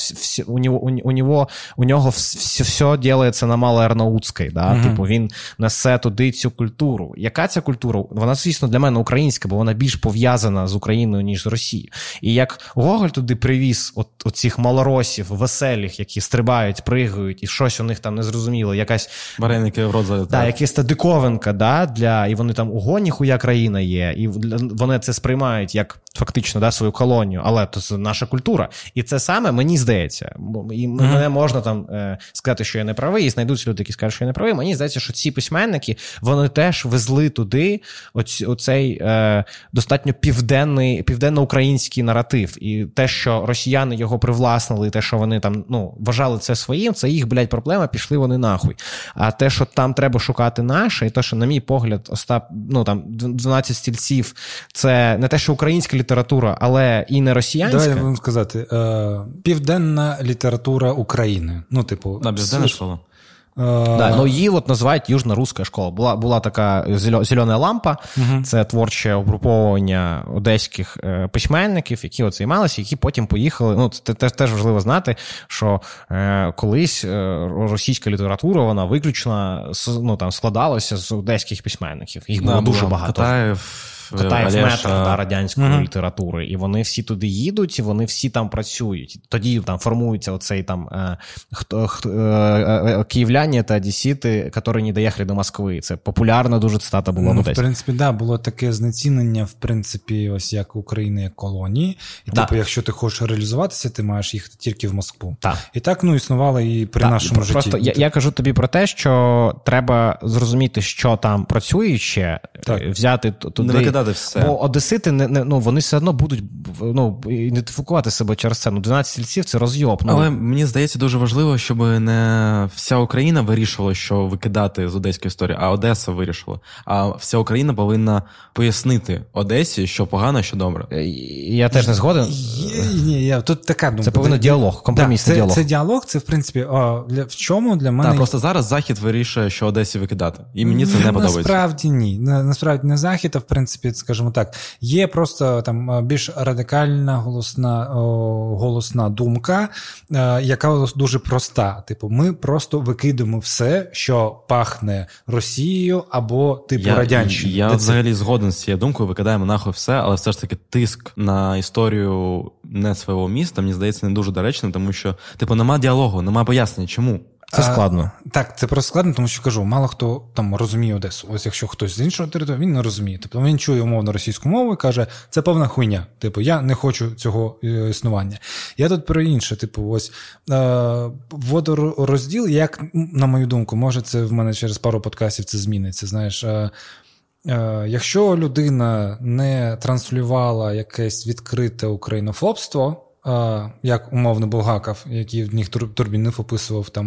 у нього все ділається на Малоарнаутській, він несе туди цю культуру. Яка ця культура? Вона, звісно, для мене українська, бо вона більш пов'язана з Україною, ніж з Росією. І як Гоголь туди привіз оцих малоросів, веселих, які стрибають, пригають, і щось у них там незрозуміло, якась... Вареники в рот залітають. Так, якась та диковинка, і вони там, ого, ніхуя країна є, і вони це сприймають як фактично свою колонію, але це наша культура. І це саме, мені здається, і мене можна там сказати, що я не правий, і знайдуться люди, які скажуть, що я не правий, мені здається, що ці письменники, вони теж везли туди оцей достатньо південно-український наратив. І те, що росіяни його привласнили, і те, що вони там, вважали це своїм, це їх, проблема, пішли вони нахуй. А те, що там треба шукати наше, і те, що, на мій погляд, Остап, 12 стільців, це не те, що українська література, але і не росіянська. Давай я вам сказати, південна література України. Південна школа. Її називають Южно-Руська школа. Була така «Зелена лампа», це творче угруповання одеських письменників, які займалися, які потім поїхали. Це теж важливо знати, що колись російська література, вона виключно складалася з одеських письменників. Їх було дуже багато. Катаєв, катає в метрах радянської літератури, і вони всі туди їдуть, і вони всі там працюють. Тоді там формується оцей там київляні та одесіти, які не доїхали до Москви. Це популярна дуже цитата була. В принципі, да, було таке знецінення, в принципі, ось як України як колонії. І типу, якщо ти хочеш реалізуватися, ти маєш їхати тільки в Москву. І так, існувало і при нашому житті. Просто я кажу тобі про те, що треба зрозуміти, що там працює ще, взяти туди. Не викидати все. Бо одесити, вони все одно будуть ідентифікувати себе через це. 12 сільців – це розйоб. Але мені здається, дуже важливо, щоб не вся Україна вирішувала, що викидати з одеської історії, а Одеса вирішила. А вся Україна повинна пояснити Одесі, що погано, що добре. Я теж не згоден. Ні, тут така думка. Це повинен діалог, компромісний діалог. Це діалог, це, в принципі, в чому для мене... Просто зараз Захід вирішує, що Одесі викидати. І мені це не подобається. Насправді ні. Насправді не Захід, а в принципі, скажімо так, є просто там більш радикальна голосна думка, яка дуже проста. Типу, ми просто викидаємо все, що пахне Росією або типу радянщиною. Я взагалі згоден з цією думкою, викидаємо нахуй все, але все ж таки тиск на історію не свого міста, мені здається, не дуже доречним, тому що, типу, нема діалогу, нема пояснення, чому. Це складно. Так, це просто складно, тому що, кажу, мало хто там розуміє Одесу. Ось якщо хтось з іншого території, він не розуміє. Тобто він чує умовно російську мову і каже, це повна хуйня. Типу, я не хочу цього існування. Я тут про інше. Типу, ось водорозділ, як, на мою думку, може це в мене через пару подкастів це зміниться, знаєш. Якщо людина не транслювала якесь відкрите українофобство, як умовно Булгаков, який в них Турбінів описував там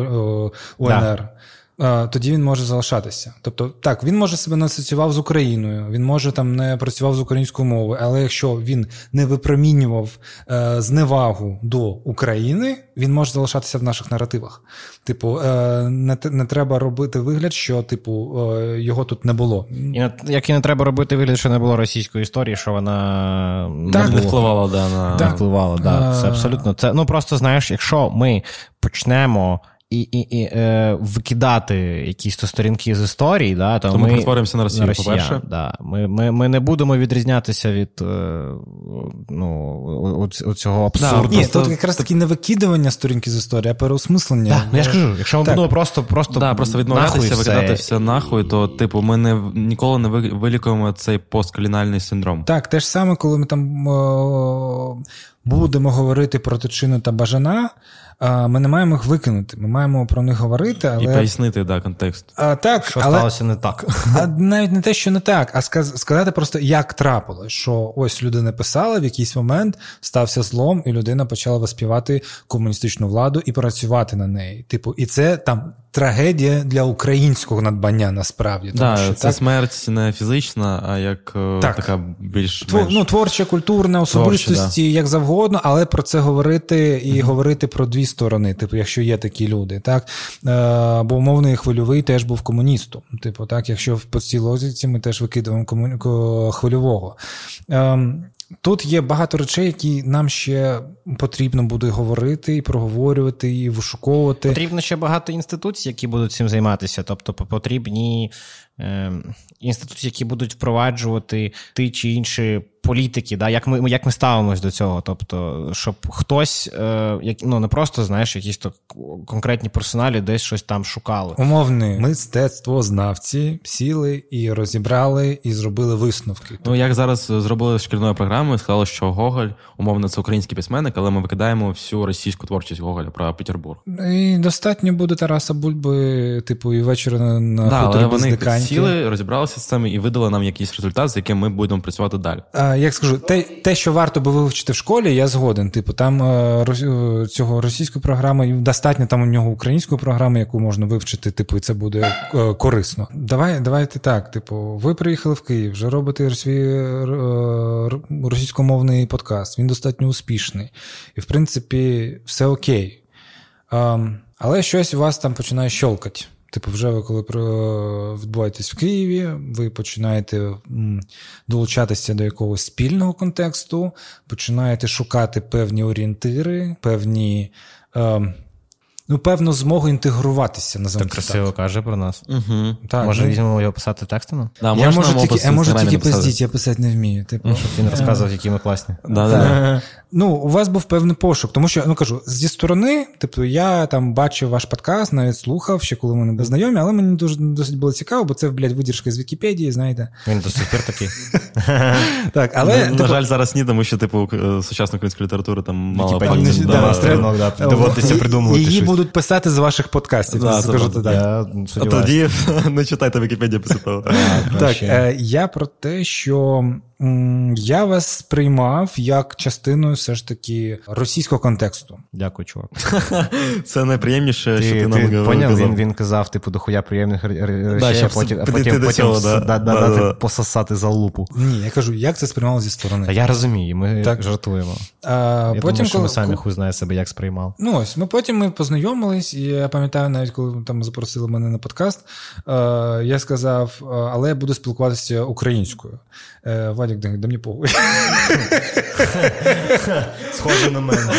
УНР, тоді він може залишатися. Тобто, так, він може себе не асоціював з Україною, він може там не працював з українською мовою, але якщо він не випромінював зневагу до України, він може залишатися в наших наративах. Типу, не треба робити вигляд, що, типу, його тут не було. Як і не треба робити вигляд, що не було російської історії, що вона не впливала не впливала. Це абсолютно. Це, просто, знаєш, якщо ми почнемо і викидати якісь то сторінки з історії, то ми перетворимося на Росію, по-перше. Ми не будемо відрізнятися від цього абсурду. Ні, тут якраз таки не викидування сторінки з історії, а переосмислення. Я ж кажу, якщо ми будемо просто відмовлятися, викидати все нахуй, то, типу, ми ніколи не вилікуємо цей постколоніальний синдром. Так, те ж саме, коли ми там будемо говорити про Тичину та Бажана, ми не маємо їх викинути, ми маємо про них говорити, але... І пояснити, контекст. Так, що сталося не так. Навіть не те, що не так, а сказати просто, як трапилось, що ось людина писала, в якийсь момент стався злом, і людина почала виспівати комуністичну владу і працювати на неї. Типу, і це там трагедія для українського надбання, насправді. Це смерть не фізична, а як така більш... Творча, культурна, особистості, як завгодно, але про це говорити і говорити про дві сторони, типу, якщо є такі люди, так? Бо умовний Хвильовий теж був комуністом. Типу, так, якщо в цій логіці ми теж викидаємо Хвильового. Тут є багато речей, які нам ще потрібно буде говорити, і проговорювати, і вишуковувати. Потрібно ще багато інституцій, які будуть цим займатися. Тобто потрібні інституції, які будуть впроваджувати ті чи інші політики, як ми ставимось до цього. Тобто, щоб хтось, не просто, знаєш, якісь то конкретні персоналі десь щось там шукали. Умовні мистецтвознавці сіли і розібрали, і зробили висновки. Як зараз зробили шкільною програмою, сказали, що Гоголь, умовно, це український письменник, але ми викидаємо всю російську творчість Гоголя про Петербург. І достатньо буде Тараса Бульби, типу, і вечора на хуторі без диканьки. Сіли, розібралися з цим і видали нам якийсь результат, з яким ми будемо працювати далі. Як скажу, те, що варто би вивчити в школі, я згоден. Типу, там цього російської програми, достатньо там у нього української програми, яку можна вивчити, типу, і це буде корисно. Давайте так, типу, ви приїхали в Київ, вже робите свій російськомовний подкаст, він достатньо успішний. І, в принципі, все окей. Але щось у вас там починає щолкати. Типу, вже ви коли відбуваєтесь в Києві, ви починаєте долучатися до якогось спільного контексту, починаєте шукати певні орієнтири, певні певну змогу інтегруватися, називаємо так. Красиво каже про нас. Угу. Так, може, візьмемо його писати текстом? Да, я можу тільки пиздіть, я писати не вмію. Щоб він розказував, які ми класні. У вас був певний пошук, тому що, кажу, зі сторони, я там бачив ваш подкаст, навіть слухав, ще коли ми не були знайомі, але мені досить було цікаво, бо це, видержка з Вікіпедії, знаєте. Він до сих пір такий. Так, але... На жаль, зараз ні, тому що, сучасну українську літературу там мало доводиться придумувати щось. Її будуть писати з ваших подкастів, скажу туди. А тоді не читайте Вікіпедію після того. Так, я про те, що я вас сприймав як частиною все ж таки російського контексту. Дякую, чувак. Це найприємніше, що ти нам казав. Поняв, він казав, дохуя приємних речей, потім дати пососати за лупу. Ні, я кажу, як це сприймало зі сторони. Я розумію, ми так жартуємо. Я думаю, що ми самі хуй знає себе, як сприймав. Потім ми познайомились, і я пам'ятаю, навіть коли там запросили мене на подкаст, я сказав, але я буду спілкуватися українською. Вадик, да мені похуй. Схоже на мене.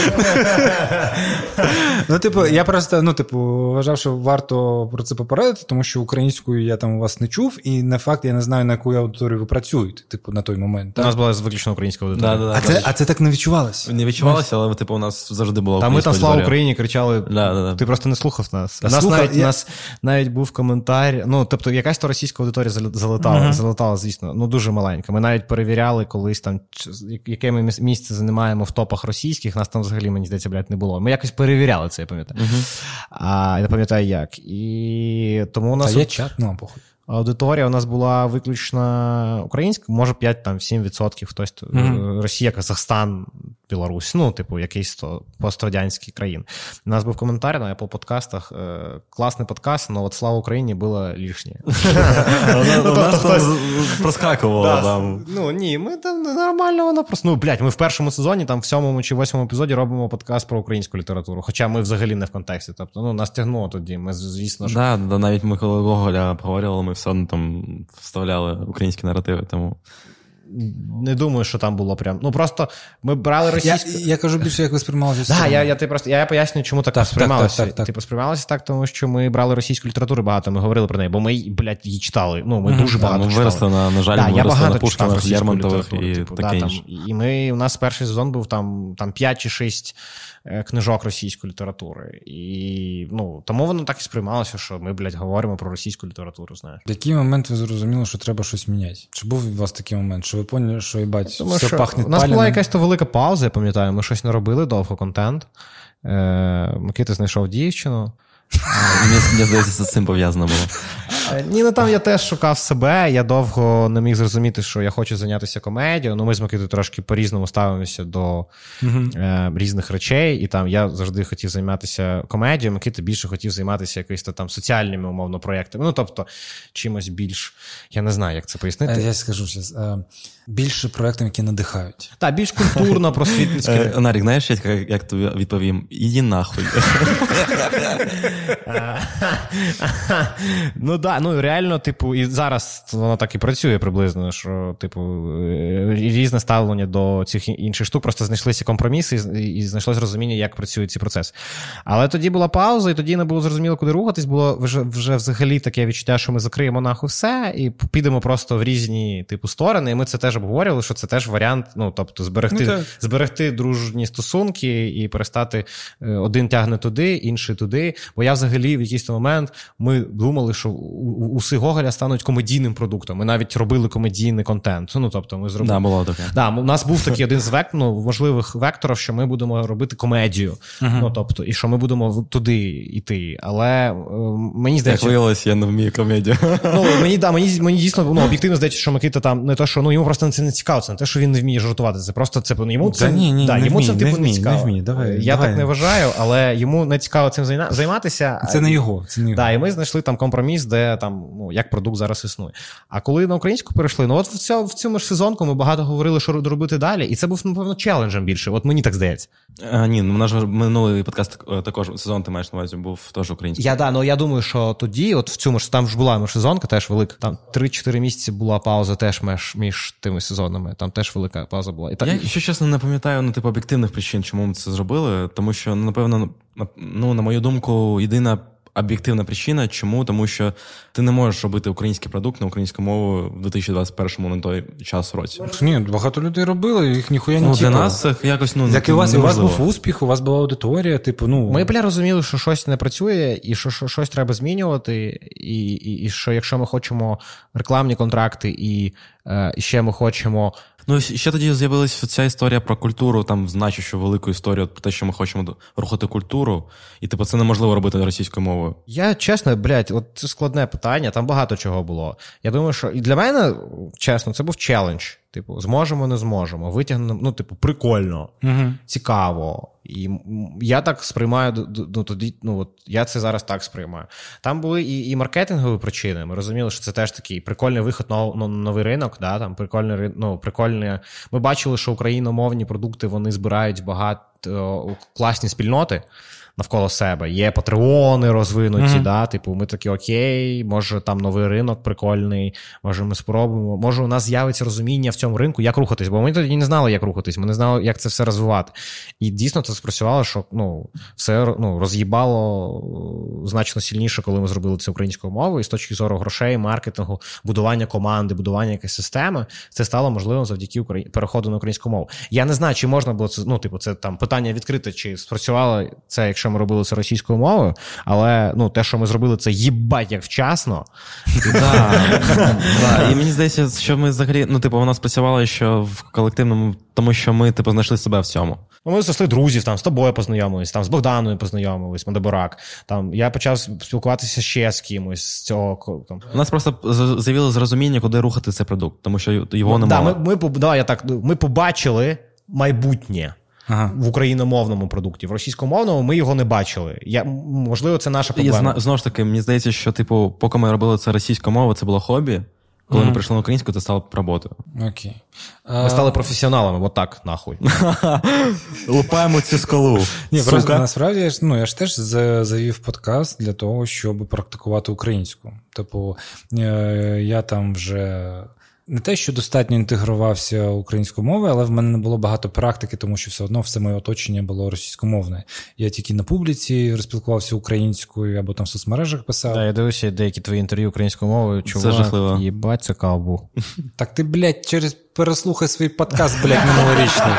Я просто, вважав, що варто про це попередити, тому що українською я там у вас не чув, і на факт я не знаю, на яку аудиторію ви працюєте, на той момент. У нас була виключно українська аудиторія. А це так не відчувалося? Не відчувалося, але у нас завжди була українська аудиторія. Та ми там «Слава Україні» кричали, ти просто не слухав нас. У нас навіть був коментар, якась то російська аудиторія залетала, звісно, дуже маленька. Ми навіть перевіряли колись там, яке ми місце займаємо в топах російських, нас там взагалі, мені здається, не було. Ми якось перевіряли це, я пам'ятаю. Я не пам'ятаю як. І тому у нас... є чат, похуй. Аудиторія у нас була виключно українська, може 5-7% хтось, Росія, Казахстан, Білорусь, якийсь то пострадянський країн. У нас був коментар на Apple подкастах, класний подкаст, але «Слава Україні» було лишнє. У нас проскакувало там. Ні, ми там нормально, воно просто, ми в першому сезоні, там в 7-му чи 8-му епізоді робимо подкаст про українську літературу, хоча ми взагалі не в контексті, тобто, нас тягнуло тоді, ми, звісно ж. Да, навіть ми коли Гоголя поговорили, ми все одно там вставляли українські наративи, тому... Не думаю, що там було прям. Просто ми брали російську... Я кажу більше, як ви сприймалися. Я поясню, чому так сприймалося. Сприймалося так, тому що ми брали російську літературу багато, ми говорили про неї, бо ми, її читали. Ми дуже багато читали. Ми виросли, на жаль, на Пушкінах, Лермонтових і таке інше. І у нас перший сезон був там 5 чи 6 книжок російської літератури. І, тому воно так і сприймалося, що ми, говоримо про російську літературу, знаєш. В який момент ви зрозуміли, що треба щось міняти? Чи був у вас такий момент, що ви поняли, що, все пахне паленим? У нас була якась то велика пауза, я пам'ятаю, ми щось не робили довго, контент. Микита знайшов дівчину. Мені здається, це з цим пов'язано було. Ні, там я теж шукав себе, я довго не міг зрозуміти, що я хочу зайнятися комедією, ми з Микитою трошки по-різному ставимося до різних речей, і там я завжди хотів займатися комедією, Микита більше хотів займатися якоюсь там соціальними, умовно, проєктами, тобто чимось більш, я не знаю, як це пояснити. Я скажу зараз, більше проєктів, які надихають. Так, більш культурно, просвітницькі. Нарік, знаєш, як тобі відповім? Іди нахуй. Реально, і зараз воно так і працює приблизно, що, різне ставлення до цих інших штук, просто знайшлися компроміси і знайшлося розуміння, як працюють ці процеси. Але тоді була пауза, і тоді не було зрозуміло, куди рухатись, було вже взагалі таке відчуття, що ми закриємо нахуй все, і підемо просто в різні, сторони, і ми це теж обговорювали, що це теж варіант, зберегти дружні стосунки і перестати один тягне туди, інший туди, бо я взагалі в якийсь момент ми думали, що уси Гоголя стануть комедійним продуктом. Ми навіть робили комедійний контент. Ми зробили. Да, було таке. Да, у нас був такий один з можливих векторів, що ми будемо робити комедію. І що ми будемо туди йти. Але мені здається... Як виявилось, я не вмію комедію. Мені дійсно об'єктивно здається, що Микита там не те, що йому просто це не цікаво, це не те, що він не вміє жартувати. Це просто йому це не цікаво. Я так не вважаю, але йому не цікаво цим займатися. Це не його. Да, і ми знайшли там компроміс, де там, як продукт зараз існує. А коли на українську перейшли, в цьому ж сезонку ми багато говорили, що робити далі, і це був, напевно, челенджем більше. От мені так здається. Ні, у нас минулий подкаст також сезон, ти маєш на увазі, був теж український. Я думаю, що тоді, от в цьому ж, там ж була сезонка теж велика, там 3-4 місяці була пауза теж між тими сезонами, там теж велика пауза була. Я, якщо чесно, не пам'ятаю, об'єктивних причин, чому ми це зробили, тому що, напевно, Ну, на мою думку, єдина об'єктивна причина. Чому? Тому що ти не можеш робити український продукт на українську мову в 2021 на той час році. Ні, багато людей робили, їх ніхуя не для нас це якось, як і у вас був успіх, у вас була аудиторія, Ми, розуміли, що щось не працює, і що щось треба змінювати, і що якщо ми хочемо рекламні контракти, і ще ми хочемо... Ну, ще тоді з'явилася ця історія про культуру, там, значущу велику історію про те, що ми хочемо рухати культуру, і, це неможливо робити російською мовою. Я, чесно, це складне питання, там багато чого було. Я думаю, що і для мене, чесно, це був челендж. Зможемо, не зможемо, витягнемо, прикольно, цікаво. І я так сприймаю, я це зараз так сприймаю. Там були і маркетингові причини. Ми розуміли, що це теж такий прикольний вихід на новий ринок, да, там прикольні. Ми бачили, що україномовні продукти, вони збирають багато класні спільноти навколо себе. Є патреони розвинуті, ми такі, окей, може там новий ринок прикольний, може ми спробуємо, може у нас з'явиться розуміння в цьому ринку, як рухатись, бо ми тоді не знали, як рухатись, ми не знали, як це все розвивати. І дійсно це спрацювало, що все роз'їбало значно сильніше, коли ми зробили це українською мовою, і з точки зору грошей, маркетингу, будування команди, будування якоїсь системи, це стало можливим завдяки переходу на українську мову. Я не знаю, чи можна було це, це там питання відкрите, чи спрацювало це, якщо ми робили це російською мовою, але те, що ми зробили, це їбать як вчасно. І мені здається, що ми взагалі, вона спрацювала ще в колективному, тому що ми, знайшли себе в цьому. Ми знайшли друзів, з тобою познайомились, з Богданою познайомились, Мандебурак. Я почав спілкуватися ще з кимось з цього. У нас просто з'явилось зрозуміння, куди рухати цей продукт, тому що його немає. Ми побачили майбутнє. В україномовному продукті. В російськомовному ми його не бачили. Можливо, це наша проблема. І знову ж таки, мені здається, що, поки ми робили це російською мовою, це було хобі. Коли ми прийшли на українську, це стало роботою. Окей. Ми стали професіоналами, отак, нахуй. Лупаємо цю скалу. Ні, просто насправді, я ж теж завів подкаст для того, щоб практикувати українську. Я там вже... Не те, що достатньо інтегрувався українською мовою, але в мене не було багато практики, тому що все одно все моє оточення було російськомовне. Я тільки на публіці розпілкувався українською або там в соцмережах писав. Я дивився деякі твої інтерв'ю українською мовою. Чувак, це жахливо. Їбать, це кавбу. Так ти, блядь, переслухай свій подкаст, блядь, минулорічний.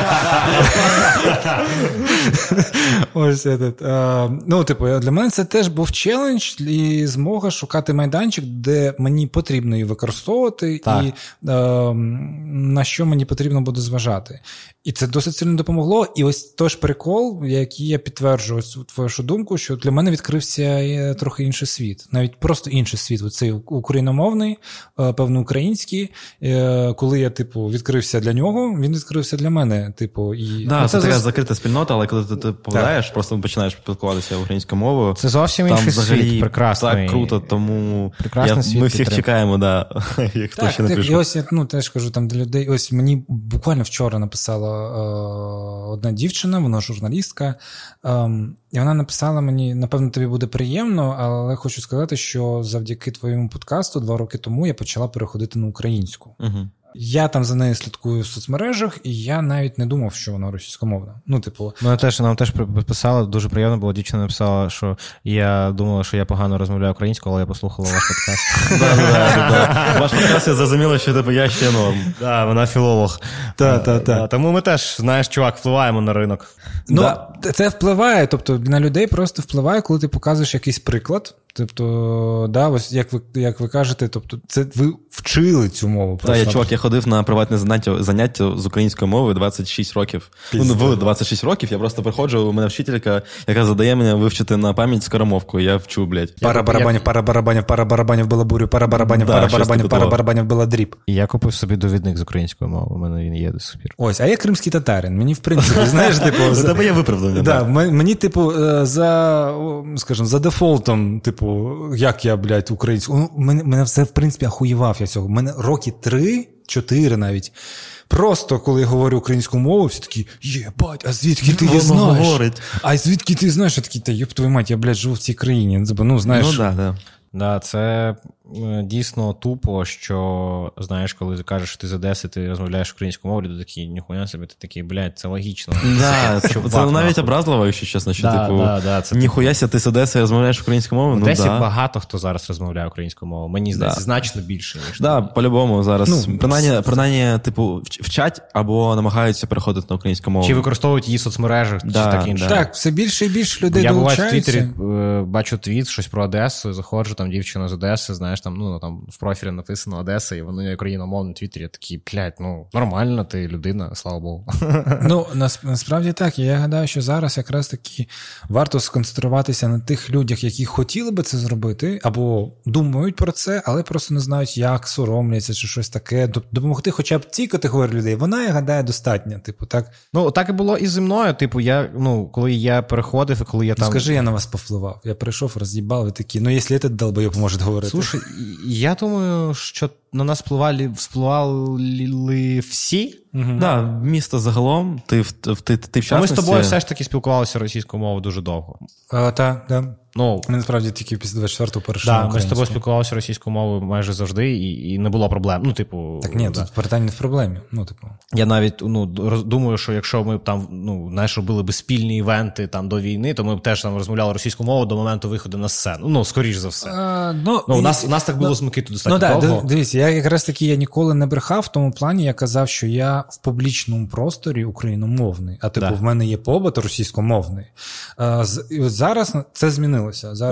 Ось этот. Для мене це теж був челендж і змога шукати майданчик, де мені потрібно її використовувати і на що мені потрібно буде зважати. І це досить сильно допомогло. І ось той ж прикол, який я підтверджую твою думку, що для мене відкрився трохи інший світ. Навіть просто інший світ. Оцей україномовний, певно, український. Коли я, відкрився для нього, він відкрився для мене. Це така закрита спільнота, але коли ти попадаєш, просто починаєш спілкуватися українською мовою. Це зовсім інший світ, прекрасний. Так круто, тому ми всіх чекаємо, хто ще не прийшов. І ось я теж кажу там для людей, ось мені буквально вчора написала одна дівчина, вона журналістка, і вона написала мені, напевно, тобі буде приємно, але хочу сказати, що завдяки твоєму подкасту 2 роки тому я почала переходити на українську. Угу. Я там за нею слідкую в соцмережах, і я навіть не думав, що вона російськомовна. Нам теж писала, дуже приємно було, дівчина написала, що я думала, що я погано розмовляю українською, але я послухала ваш подкаст. Ваш подкаст, я зрозуміла, що я ще норм. Так, вона філолог. Тому ми теж, знаєш, чувак, впливаємо на ринок. Це впливає, тобто на людей просто впливає, коли ти показуєш якийсь приклад. Ось як ви кажете, це ви вчили цю мову. Я ходив на приватне заняття з української мови 26 років. В 26 років я просто приходжу, у мене вчителька, яка задає мене вивчити на пам'ять скоромовку, я вчу, блядь. Пара барабанів була бурю, пара барабанів була дріб. І я купив собі довідник з української мови, у мене він є до сих пір. Ось, а я кримський татарин, мені в принципі, знаєш, за тебе є виправдання. Мені, за дефолтом, як я, блядь, українську. Мене все, в принципі, ахуєвав я цього. Мене роки 3-4 навіть. Просто, коли я говорю українську мову, всі такі, єбать, а звідки ти її знаєш? А звідки ти знаєш? Я такий, та ёб твою мать, я, блядь, живу в цій країні. Знаєш. Да, це дійсно тупо, що, знаєш, коли кажеш, що ти з Одеси, ти розмовляєш українською мовою, ти такий, ніхуя собі, ти такий, блядь, це логічно. Це навіть образливо, якщо чесно, що типу, ніхуя ся, ти з Одеси розмовляєш українською мовою? В Одесі багато хто зараз розмовляє українською мовою. Мені здається, значно більше, ніж. Так, по-любому зараз. Принаймні, типу, вчать або намагаються переходити на українську мову. Чи використовують її в соцмережах, чи таке інше. Так, все більше і більше людей долучаються. Я буваю в Твіттері, бачу твіт, щось про Одесу, заходжу, там дівчина з Одеси, знаєш, там в профілі написано Одеса, і воно україномовне в Твіттері. Я такий, блядь, нормально, ти людина, слава Богу. Насправді так. Я гадаю, що зараз якраз таки варто сконцентруватися на тих людях, які хотіли би це зробити, або думають про це, але просто не знають, як, соромляться, чи щось таке. Допомогти хоча б цій категорії людей, вона, я гадаю, достатня. Типу, так. Так і було і зі мною. Типу, коли я переходив, і коли я там... Скажи, я на вас повпливав. Я прийшов, роз'їбав, і такі, якщо этот долбойоб може говорити. Слушай, я думаю, що на нас впливали всі. Да, місто загалом, ти в частності... Ми з тобою все ж таки спілкувалися російською мовою дуже довго. Так. Ми насправді тільки після 24-го перейшли на українську. Ми з тобою спілкувалися російською мовою майже завжди, і не було проблем. Так ні, тут питання не в проблемі. Я навіть думаю, що якщо ми там, робили би спільні івенти там до війни, то ми б теж там розмовляли російською мовою до моменту виходу на сцену. Скоріш за все. У нас так було з Микитою достатньо довго. Дивіться, я ніколи не брехав в тому плані, я казав, що я в публічному просторі україномовний, а в мене є побут російськомовний. І от зараз це змінилося.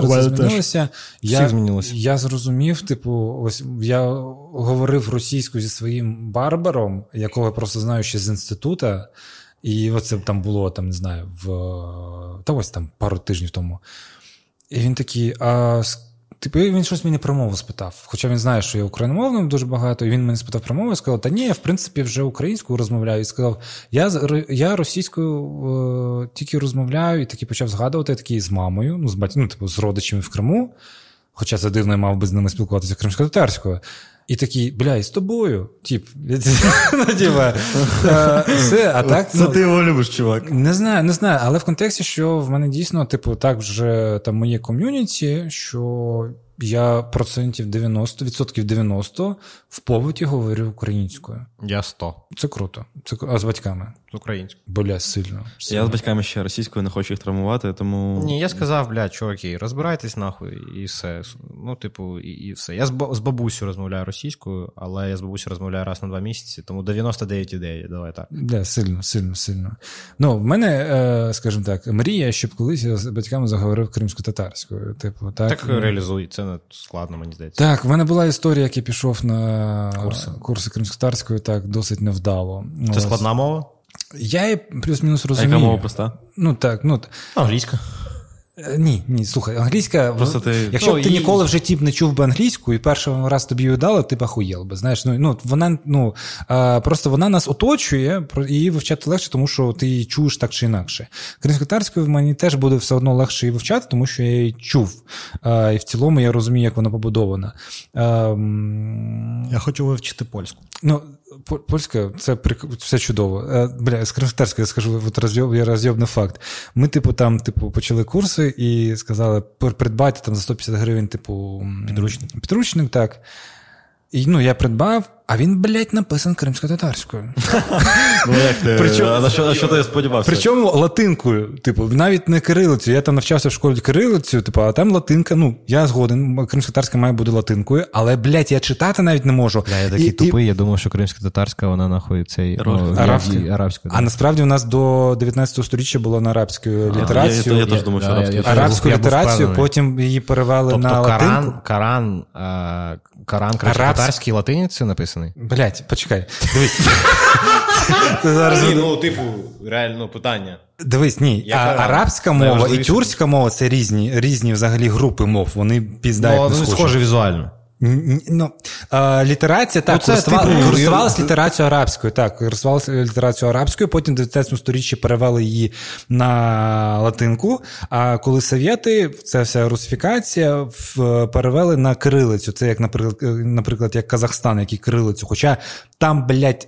Я зрозумів, ось я говорив російською зі своїм барбаром, якого я просто знаю ще з інституту, і оце там було, не знаю, ось пару тижнів тому. І він такий, він щось мені про мову спитав. Хоча він знає, що я україномовним дуже багато, і він мене спитав про мову, і сказав, ні, я в принципі вже українською розмовляю. І сказав, я російською тільки розмовляю, і такий почав згадувати, такий з мамою, з родичами в Криму, хоча це дивно, я мав би з ними спілкуватися кримсько-татарською. І такий, і з тобою, все, а так... Це ти його любиш, чувак. Не знаю, але в контексті, що в мене дійсно, так вже там моє ком'юніті, що я 90% в побуті говорю українською. Я 100. Це круто. А з батьками? З українською. Бля, сильно. Я з батьками ще російською, не хочу їх травмувати, тому... Ні, я сказав, чуваки, розбирайтесь нахуй, і все. І все. Я з бабусю розмовляю російською, але я з бабусю розмовляю раз на 2 місяці, тому 99,9, давай так. Бля, сильно. В мене, скажімо так, мрія, щоб колись я з батьками заговорив кримсько-татарською. Так реалізуй, це не складно, мені здається. Так, в мене була історія, як я пішов на курси кримсько-татарської, так, досить невдало. Це складна мова? Я її плюс-мінус розумію. А яка мова проста? Англійська. Ні, слухай, англійська, якщо б ти ніколи в житті б не чув би англійську, і перший раз тобі її дали, ти б ахуєл би, знаєш, вона, просто вона нас оточує, і її вивчати легше, тому що ти її чуєш так чи інакше. Кримськотатарською мені теж буде все одно легше її вивчати, тому що я її чув, і в цілому я розумію, як вона побудована. Я хочу вивчити польську. Польська, це все чудово. З кримськотатарською я скажу, я роз'єбний факт. Ми, почали курси і сказали, придбайте за 150 гривень, підручник, так. І, я придбав, а він, написан кримсько-татарською. На що ти сподівався? Причому латинкою, навіть не кирилицею. Я там навчався в школі кирилицею, а там латинка, я згоден, кримсько-татарська має бути латинкою, але, я читати навіть не можу. Я такий тупий, я думав, що кримсько-татарська, вона нахуй арабською. А насправді у нас до 19 сторіччя було на арабською літерацію. Я теж думав, що арабською. Арабську літерацію, потім її перевели на латинку. Коран кримсько-татарській латиницею написаний? Почекай. Дивись. Реально питання. Дивись, ні. Арабська мова і тюркська мова – це різні взагалі групи мов. Вони піздають не схожі візуально. Літерація, так, користувалася літерацією арабською, потім в 19 сторіччі перевели її на латинку, а коли совєти, ця вся русифікація, перевели на кирилицю. Це як, наприклад, як Казахстан, який кирилицю. Хоча там,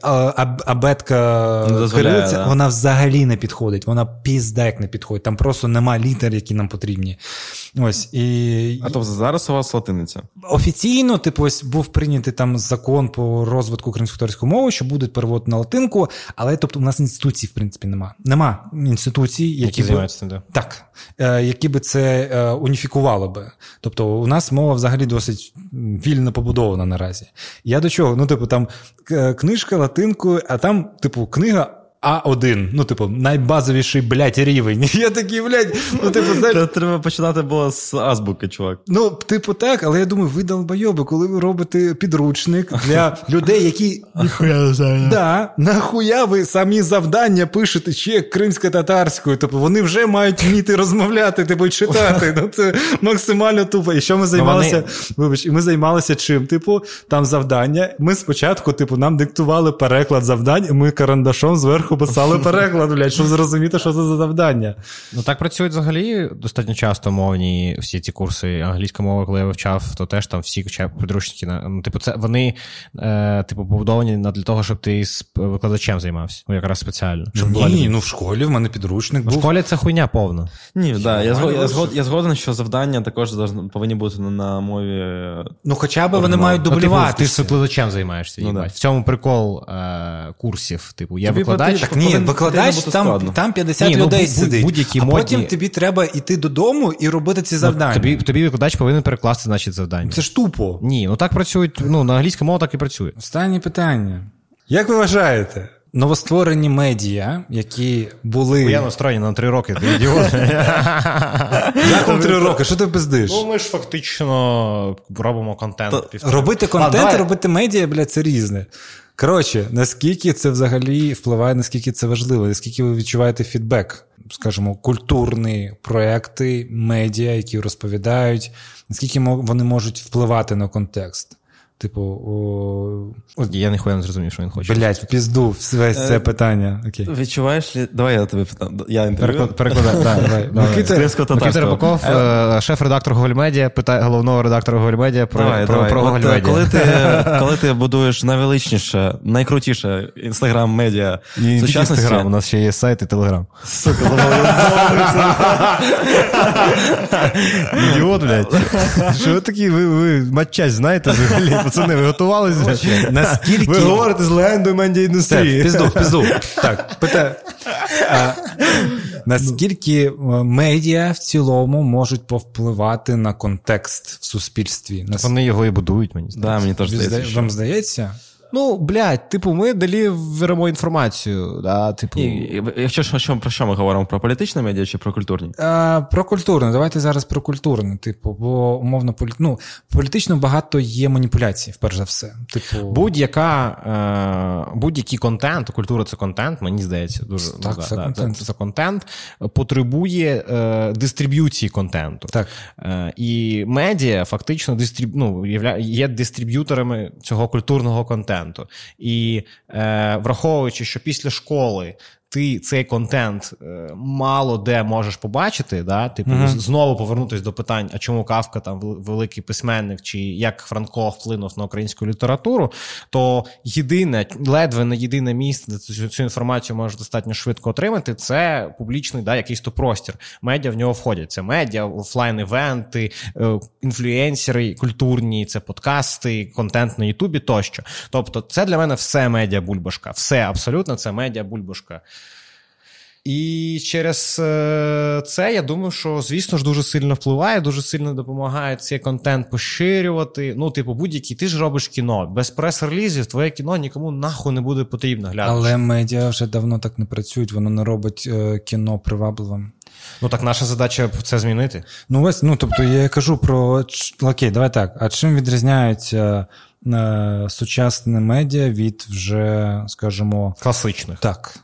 абетка кирилиця, вона взагалі не підходить, вона пізда як не підходить, там просто нема літер, які нам потрібні. Ось, А тобто зараз у вас латиниця? Офіційно офіційно, типу, ось був прийнятий там закон по розвитку українсько-татарської мови, що будуть переводити на латинку, але, тобто, у нас інституцій, в принципі, нема. Нема інституцій, які займаються цим, да. Так, які би це уніфікували би. Тобто, у нас мова взагалі досить вільно побудована наразі. Я до чого? Ну, типу, там книжка латинкою, а там, типу, книга А1, ну, типу, найбазовіший, блядь, рівень. Я такий, блядь, ну, типу, знаєш... Треба починати було з азбуки, чувак. Ну, типу, так, але я думаю, ви долбойоби, коли ви робите підручник для людей, які... Ніхуя не знаю. Да, нахуя ви самі завдання пишете ще кримсько-татарською, типу, вони вже мають вміти розмовляти, типу, читати, ну, це максимально тупо. І що ми займалися? Вибач, і ми займалися чим? Типу, там завдання, ми спочатку, типу, нам диктували переклад завдань, і ми карандашом зверху писали переклад, блядь, щоб зрозуміти, що це за завдання. Ну, так працюють взагалі достатньо часто мовні всі ці курси. Англійська мова, коли я вивчав, то теж там всі підручники. Ну, типу, це вони, типу, побудовані для того, щоб ти з викладачем займався. Ну, якраз спеціально. Ні, ну в школі в мене підручник був. В школі це хуйня повна. Ні, да, я згоден, що завдання також повинні бути на мові. Ну, хоча б вони мають дублювати. Ти з викладачем займаєшся. Ну, да. В цьому прикол курсів. Типу, є викладач. Так, ні, викладач, там 50 людей сидить, а потім тобі треба йти додому і робити ці завдання. Тобі викладач повинен перекласти, значить, завдання. Це ж тупо. Ні, ну так працюють, ну, на англійській мові так і працює. Останнє питання. Як ви вважаєте, новостворені медіа, які були... Я настроєний на 3 роки, ти ідіот. Як вам 3 роки? Що ти пиздиш? Ну, ми ж фактично робимо контент. Робити контент, робити медіа, блядь, це різне. Коротше, наскільки це взагалі впливає, наскільки це важливо, наскільки ви відчуваєте фідбек, скажімо, культурні проекти, медіа, які розповідають, наскільки вони можуть впливати на контекст? Типу, я ніхуя не зрозумів, що він хоче. Блять, в пізду весь це питання. Окей. Відчуваєш ли... Давай я тобі питаю. Я інтерв'ю. Перекладай. Микита Рибаков, шеф-редактор Гоголь-Медіа, питає головного редактора Гоголь-Медіа про Гоголь-Медіа. Коли ти будуєш найвеличніше, найкрутіше інстаграм-медіа сучасності... Інстаграм, у нас ще є сайт і телеграм. Сука, ідіот, блядь. Що ви такі, ви матчасть знаєте взагалі? Пацани, ви готувалися? Наскільки... Ви говорите з легендою медіаіндустрії. В пізду. Так, питаю. Наскільки медіа в цілому можуть повпливати на контекст в суспільстві? Вони його і будують, мені здається. Да, мені теж здається. Вам здається? Ну, блядь, типу, ми далі беремо інформацію, да, типу... Якщо про що ми говоримо? Про політичні медіа чи про культурні? Про культурне. Давайте зараз про культурне, типу, бо умовно політично багато є маніпуляцій, вперше за все. Типу... Будь-який контент, культура – це контент, мені здається, дуже... Так, це контент. Це контент, потребує дистриб'юції контенту. Так. І медіа фактично є дистриб'юторами цього культурного контенту. І враховуючи, що після школи ти цей контент мало де можеш побачити, да? Типу, знову повернутися до питань, а чому Кафка там великий письменник, чи як Франко вплинув на українську літературу, то ледве не єдине місце, де цю інформацію можеш достатньо швидко отримати, це публічний, да, якийсь то простір. Медіа в нього входять. Це медіа, офлайн-івенти, інфлюенсери культурні, це подкасти, контент на Ютубі тощо. Тобто це для мене все медіа-бульбашка. Все абсолютно це медіа-бульбашка. І через це, я думаю, що, звісно ж, дуже сильно впливає, дуже сильно допомагає цей контент поширювати. Ну, типу, будь-який, ти ж робиш кіно. Без прес-релізів твоє кіно нікому нахуй не буде потрібно глядати. Але медіа вже давно так не працюють, воно не робить кіно привабливим. Ну, так наша задача це змінити. Ну, ось, тобто, я кажу про... Окей, давай так. А чим відрізняються сучасне медіа від вже, скажімо... Класичних. Так.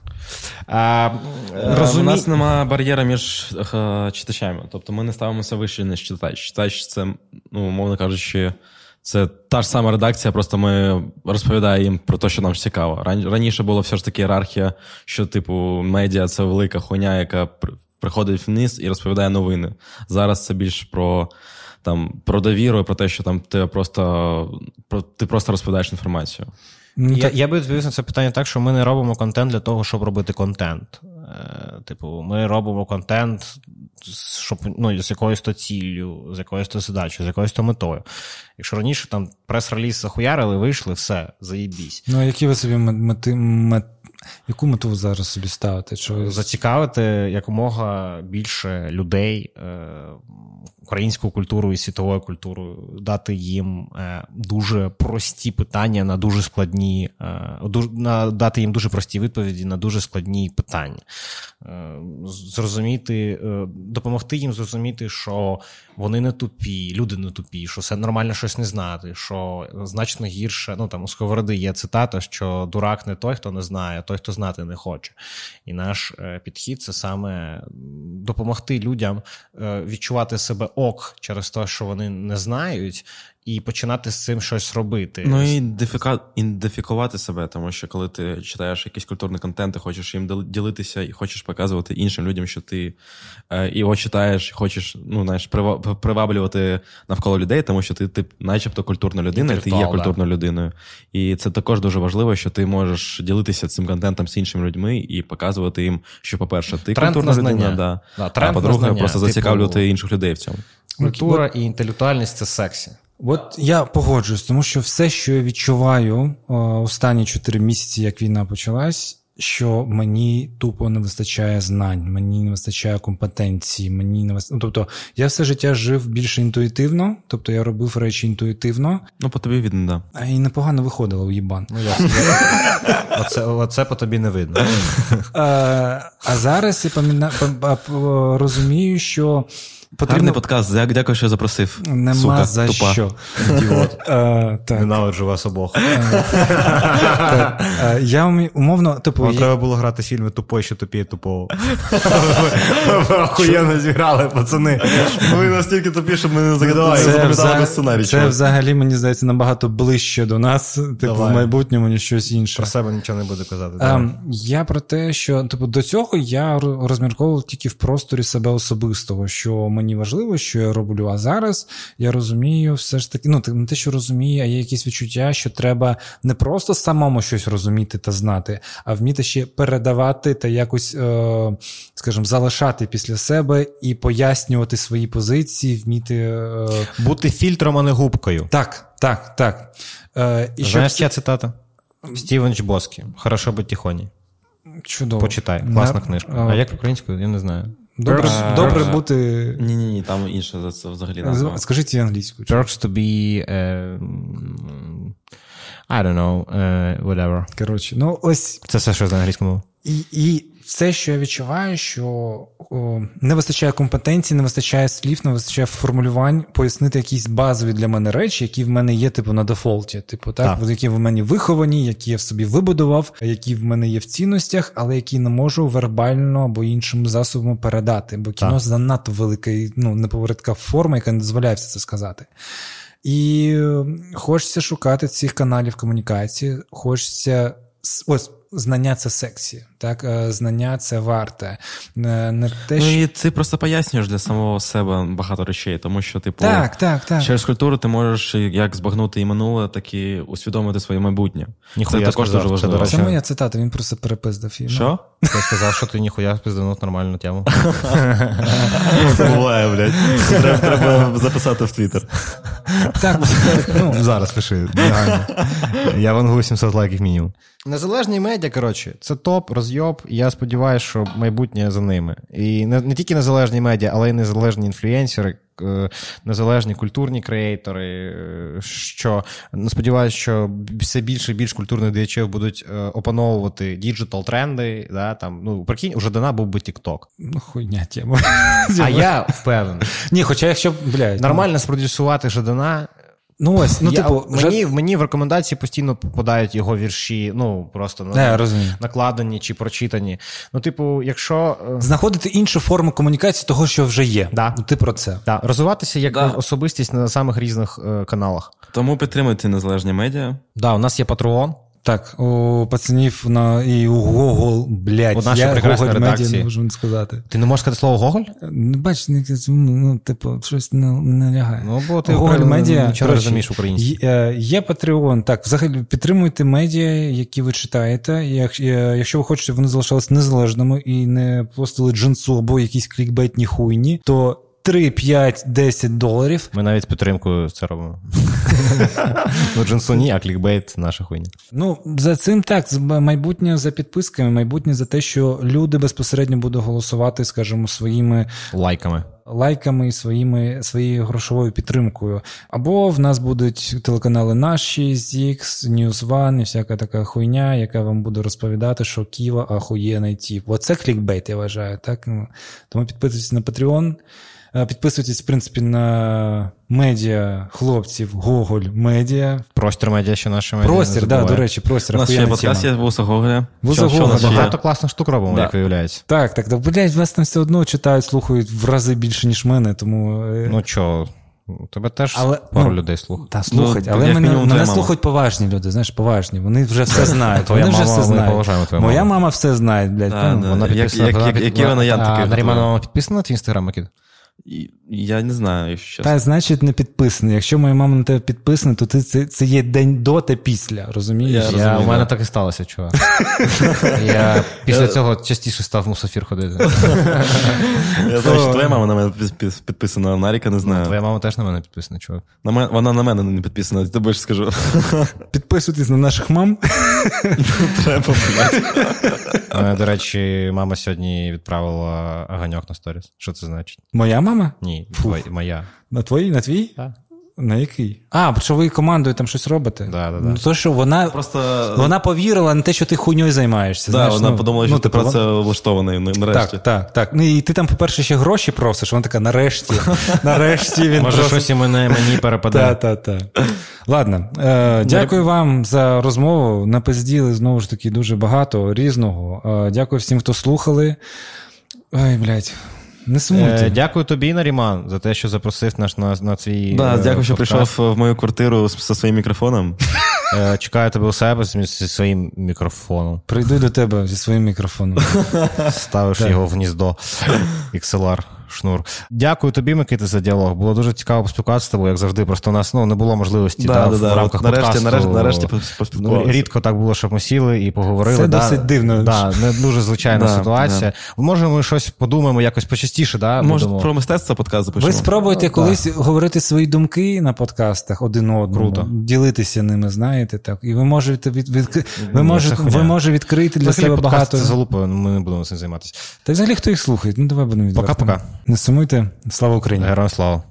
У нас немає бар'єра між читачами. Тобто ми не ставимося вище, ніж читач. Читач – це, умовно кажучи, це та ж сама редакція, просто ми розповідаємо їм про те, що нам цікаво. Раніше була все ж таки ієрархія, що, типу, медіа – це велика хуйня, яка приходить вниз і розповідає новини. Зараз це більш про довіру, про те, що там ти просто розповідаєш інформацію. Я би відповів на це питання так, що ми не робимо контент для того, щоб робити контент. Типу, ми робимо контент щоб, з якоюсь то ціллю, з якоюсь то задачею, з якоюсь то метою. Якщо раніше там прес-реліз захуярили, вийшли, все, заєбісь. Ну, а які ви собі яку мету ви зараз собі ставите? Зацікавити якомога більше людей українською культурою і світовою культурою, дати їм дуже прості питання на дуже складні, дати їм дуже прості відповіді на дуже складні питання. Зрозуміти, допомогти їм зрозуміти, що вони не тупі, люди не тупі, що все нормально щось не знати, що значно гірше, у Сковороди є цитата, що дурак не той, хто не знає, а той, хто знати не хоче. І наш підхід – це саме допомогти людям відчувати себе ок через те, що вони не знають, і починати з цим щось робити. Ну і ідентифікувати себе, тому що коли ти читаєш якийсь культурний контент, ти хочеш їм ділитися і хочеш показувати іншим людям, що ти його читаєш, хочеш, приваблювати навколо людей, тому що ти начебто культурна людина, і ти є культурною людиною. І це також дуже важливо, що ти можеш ділитися цим контентом з іншими людьми і показувати їм, що, по-перше, ти культурна людина, а по-друге, просто зацікавлювати інших людей в цьому. Культура і інтелектуальність – це сексі. От я погоджуюсь, тому що все, що я відчуваю останні 4 місяці, як війна почалась, що мені тупо не вистачає знань, мені не вистачає компетенції, тобто я все життя жив більше інтуїтивно, тобто я робив речі інтуїтивно. Ну, по тобі видно, да. А і непогано виходило, уїбан. Ну, ясно. Оце по тобі не видно. А зараз я розумію, що гарний подкаст, дякую, що запросив. Нема сука, за тупа. що. Ідіот. Ненавиджу вас обох. Я умовно... Вам треба було грати фільми «Тупой, що тупіє тупого». Ви охуєнно зіграли, пацани. Ви настільки тупі, що ми не запам'ятали сценарій. Це взагалі, мені здається, набагато ближче до нас, в майбутньому, ніж щось інше. Про себе нічого не буду казати. Я про те, що до цього я розмірковував тільки в просторі себе особистого, що мені важливо, що я роблю, а зараз я розумію все ж таки, не те, що розумію, а є якісь відчуття, що треба не просто самому щось розуміти та знати, а вміти ще передавати та якось, скажімо, залишати після себе і пояснювати свої позиції, вміти... Бути фільтром, а не губкою. Так. Знаєш, ця цитата? Стівен Чбоскі. «Хорошо бути тихоні». Чудово. Почитай. Класна книжка. А як українською? Я не знаю. Добре бути... Ні, там інше це взагалі назва. Скажіть її англійською. Perks to be... I don't know, whatever. Коротше, ось... Це все, що з англійською мовою. І все, що я відчуваю, що не вистачає компетенцій, не вистачає слів, не вистачає формулювань, пояснити якісь базові для мене речі, які в мене є, на дефолті. Які в мене виховані, які я в собі вибудував, які в мене є в цінностях, але які не можу вербально або іншими засобами передати. Бо кіно занадто велика, неповоротка форма, яка не дозволяє все це сказати. І хочеться шукати цих каналів комунікації, хочеться... Ось, знання – це сексі, так? Знання – це варте. Не те, що... І ти просто пояснюєш для самого себе багато речей, тому що, Так. через культуру ти можеш як збагнути і минуле, так і усвідомити своє майбутнє. Ніхуя це також дуже важливо. Це моя цитата, він просто перепиздав її. Що? Я сказав, що ти ніхуя спизданув нормальну тему. Буває, блядь. Треба записати в Твіттер. Так, зараз пиши. Я вангую 700 лайків мінімум. Незалежні медіа, це топ, розйоб. Я сподіваюся, що майбутнє за ними. І не тільки незалежні медіа, але й незалежні інфлюенсери, незалежні культурні креатори, що сподіваюся, що все більше і більш культурних діячів будуть опановувати діджитал-тренди. Прикинь, у Жадана був би TikTok. Хуйня тема. А я впевнений. Ні, хоча якщо, нормально спродюсувати Жадана... Мені в рекомендації постійно попадають його вірші, просто накладені чи прочитані. Якщо... Знаходити іншу форму комунікації того, що вже є. Да. Ти про це. Да. Розвиватися як особистість на самих різних каналах. Тому підтримуйте незалежні медіа. У нас є Patreon. Так, у пацанів і у Google, блядь, я Google Media не можу сказати. Ти не можеш сказати слово Гоголь? Бач, типу, щось не лягає. Ну, бо ти Google Media, нічого не розумієш українською. Є Patreon. Так, взагалі, підтримуйте медіа, які ви читаєте. Якщо ви хочете, щоб вони залишалися незалежними і не постили джинсу або якісь клікбейтні хуйні, то 3, 5, 10 доларів. Ми навіть з підтримкою це робимо. Ну, джинсу ні, а клікбейт наша хуйня. Ну, за цим так, майбутнє за підписками, майбутнє за те, що люди безпосередньо будуть голосувати, скажімо, своїми лайками і своєю грошовою підтримкою. Або в нас будуть телеканали Наш 6X, News One і всяка така хуйня, яка вам буде розповідати, що Ківа ахуєнний тип. Оце клікбейт, я вважаю. Так? Тому підписуйтесь на Patreon. Підписуйтесь, в принципі, на медіа хлопців, Гоголь Медіа. Простір медіа, що наші медіа. Простір, так, до речі, простір. У нас ще подкаст є Вуса Гоголя. Багато класних штук робимо, як виявляється. Так, блядь, вас там все одно читають, слухають в рази більше, ніж мене, тому... Ну, чого? Тебе теж пару людей слухають. Та, слухать, але мене слухають поважні люди, знаєш, поважні. Вони вже все знають. Вони вже все знають. Моя мама все знає, блядь. Вона підписана. Які вона Янтики. А Нарімана мама підписана на твій інстаграм, Микит? Я не знаю, якщо чесно. Та, значить, не підписаний. Якщо моя мама на тебе підписана, то це є день до та після, розумієш? У мене так і сталося, чувак. Я після цього частіше став в Мусафір ходити. Я знаю, що твоя мама на мене підписана, а Наріка не знаю. Твоя мама теж на мене підписана, чувак. Вона на мене не підписана, ти більше скажу. Підписуйтесь на наших мам. Треба, блядь. До речі, мама сьогодні відправила оганьок на сторіс. Що це значить? Моя мама? Ні, моя. На твій? На твій? Так. На який? Що ви командою там щось робите? Да. Ну, то, що вона повірила на те, що ти хуйньою займаєшся. Так, вона подумала, що ти про це влаштований нарешті. Так. Ну, і ти там, по-перше, ще гроші просиш, вона така, нарешті він може, щось і мені перепаде. Так. Ладно, дякую вам за розмову. Напизділи, знову ж таки, дуже багато різного. Дякую всім, хто слухали. Ой, блядь. Не сумуйте. Дякую тобі, Наріман, за те, що запросив нас на свій дякую, що прийшов в мою квартиру зі своїм мікрофоном. Чекаю тебе у себе зі своїм мікрофоном. Прийду до тебе зі своїм мікрофоном. Ставиш його в гніздо. XLR. Шнур. Дякую тобі, Микита, за діалог. Було дуже цікаво поспілкуватися з тобою, як завжди. Просто у нас не було можливості в рамках подкасту. Нарешті поспілкувалися. Рідко так було, щоб ми сіли і поговорили. Це досить дивно. Не дуже звичайна ситуація. Може, ми щось подумаємо якось почастіше. Може, про мистецтво подкаст запишемо. Ви спробуйте колись говорити свої думки на подкастах один одному. Круто. Ділитися ними, знаєте. Так. І ви можете відкрити для себе багато... Це залупа, ми не будемо цим займатися. Та взагалі хто їх слухає? Ну, давай будемо відверто. Пока-пока. Не сумуйте. Слава Україні. Героям слава.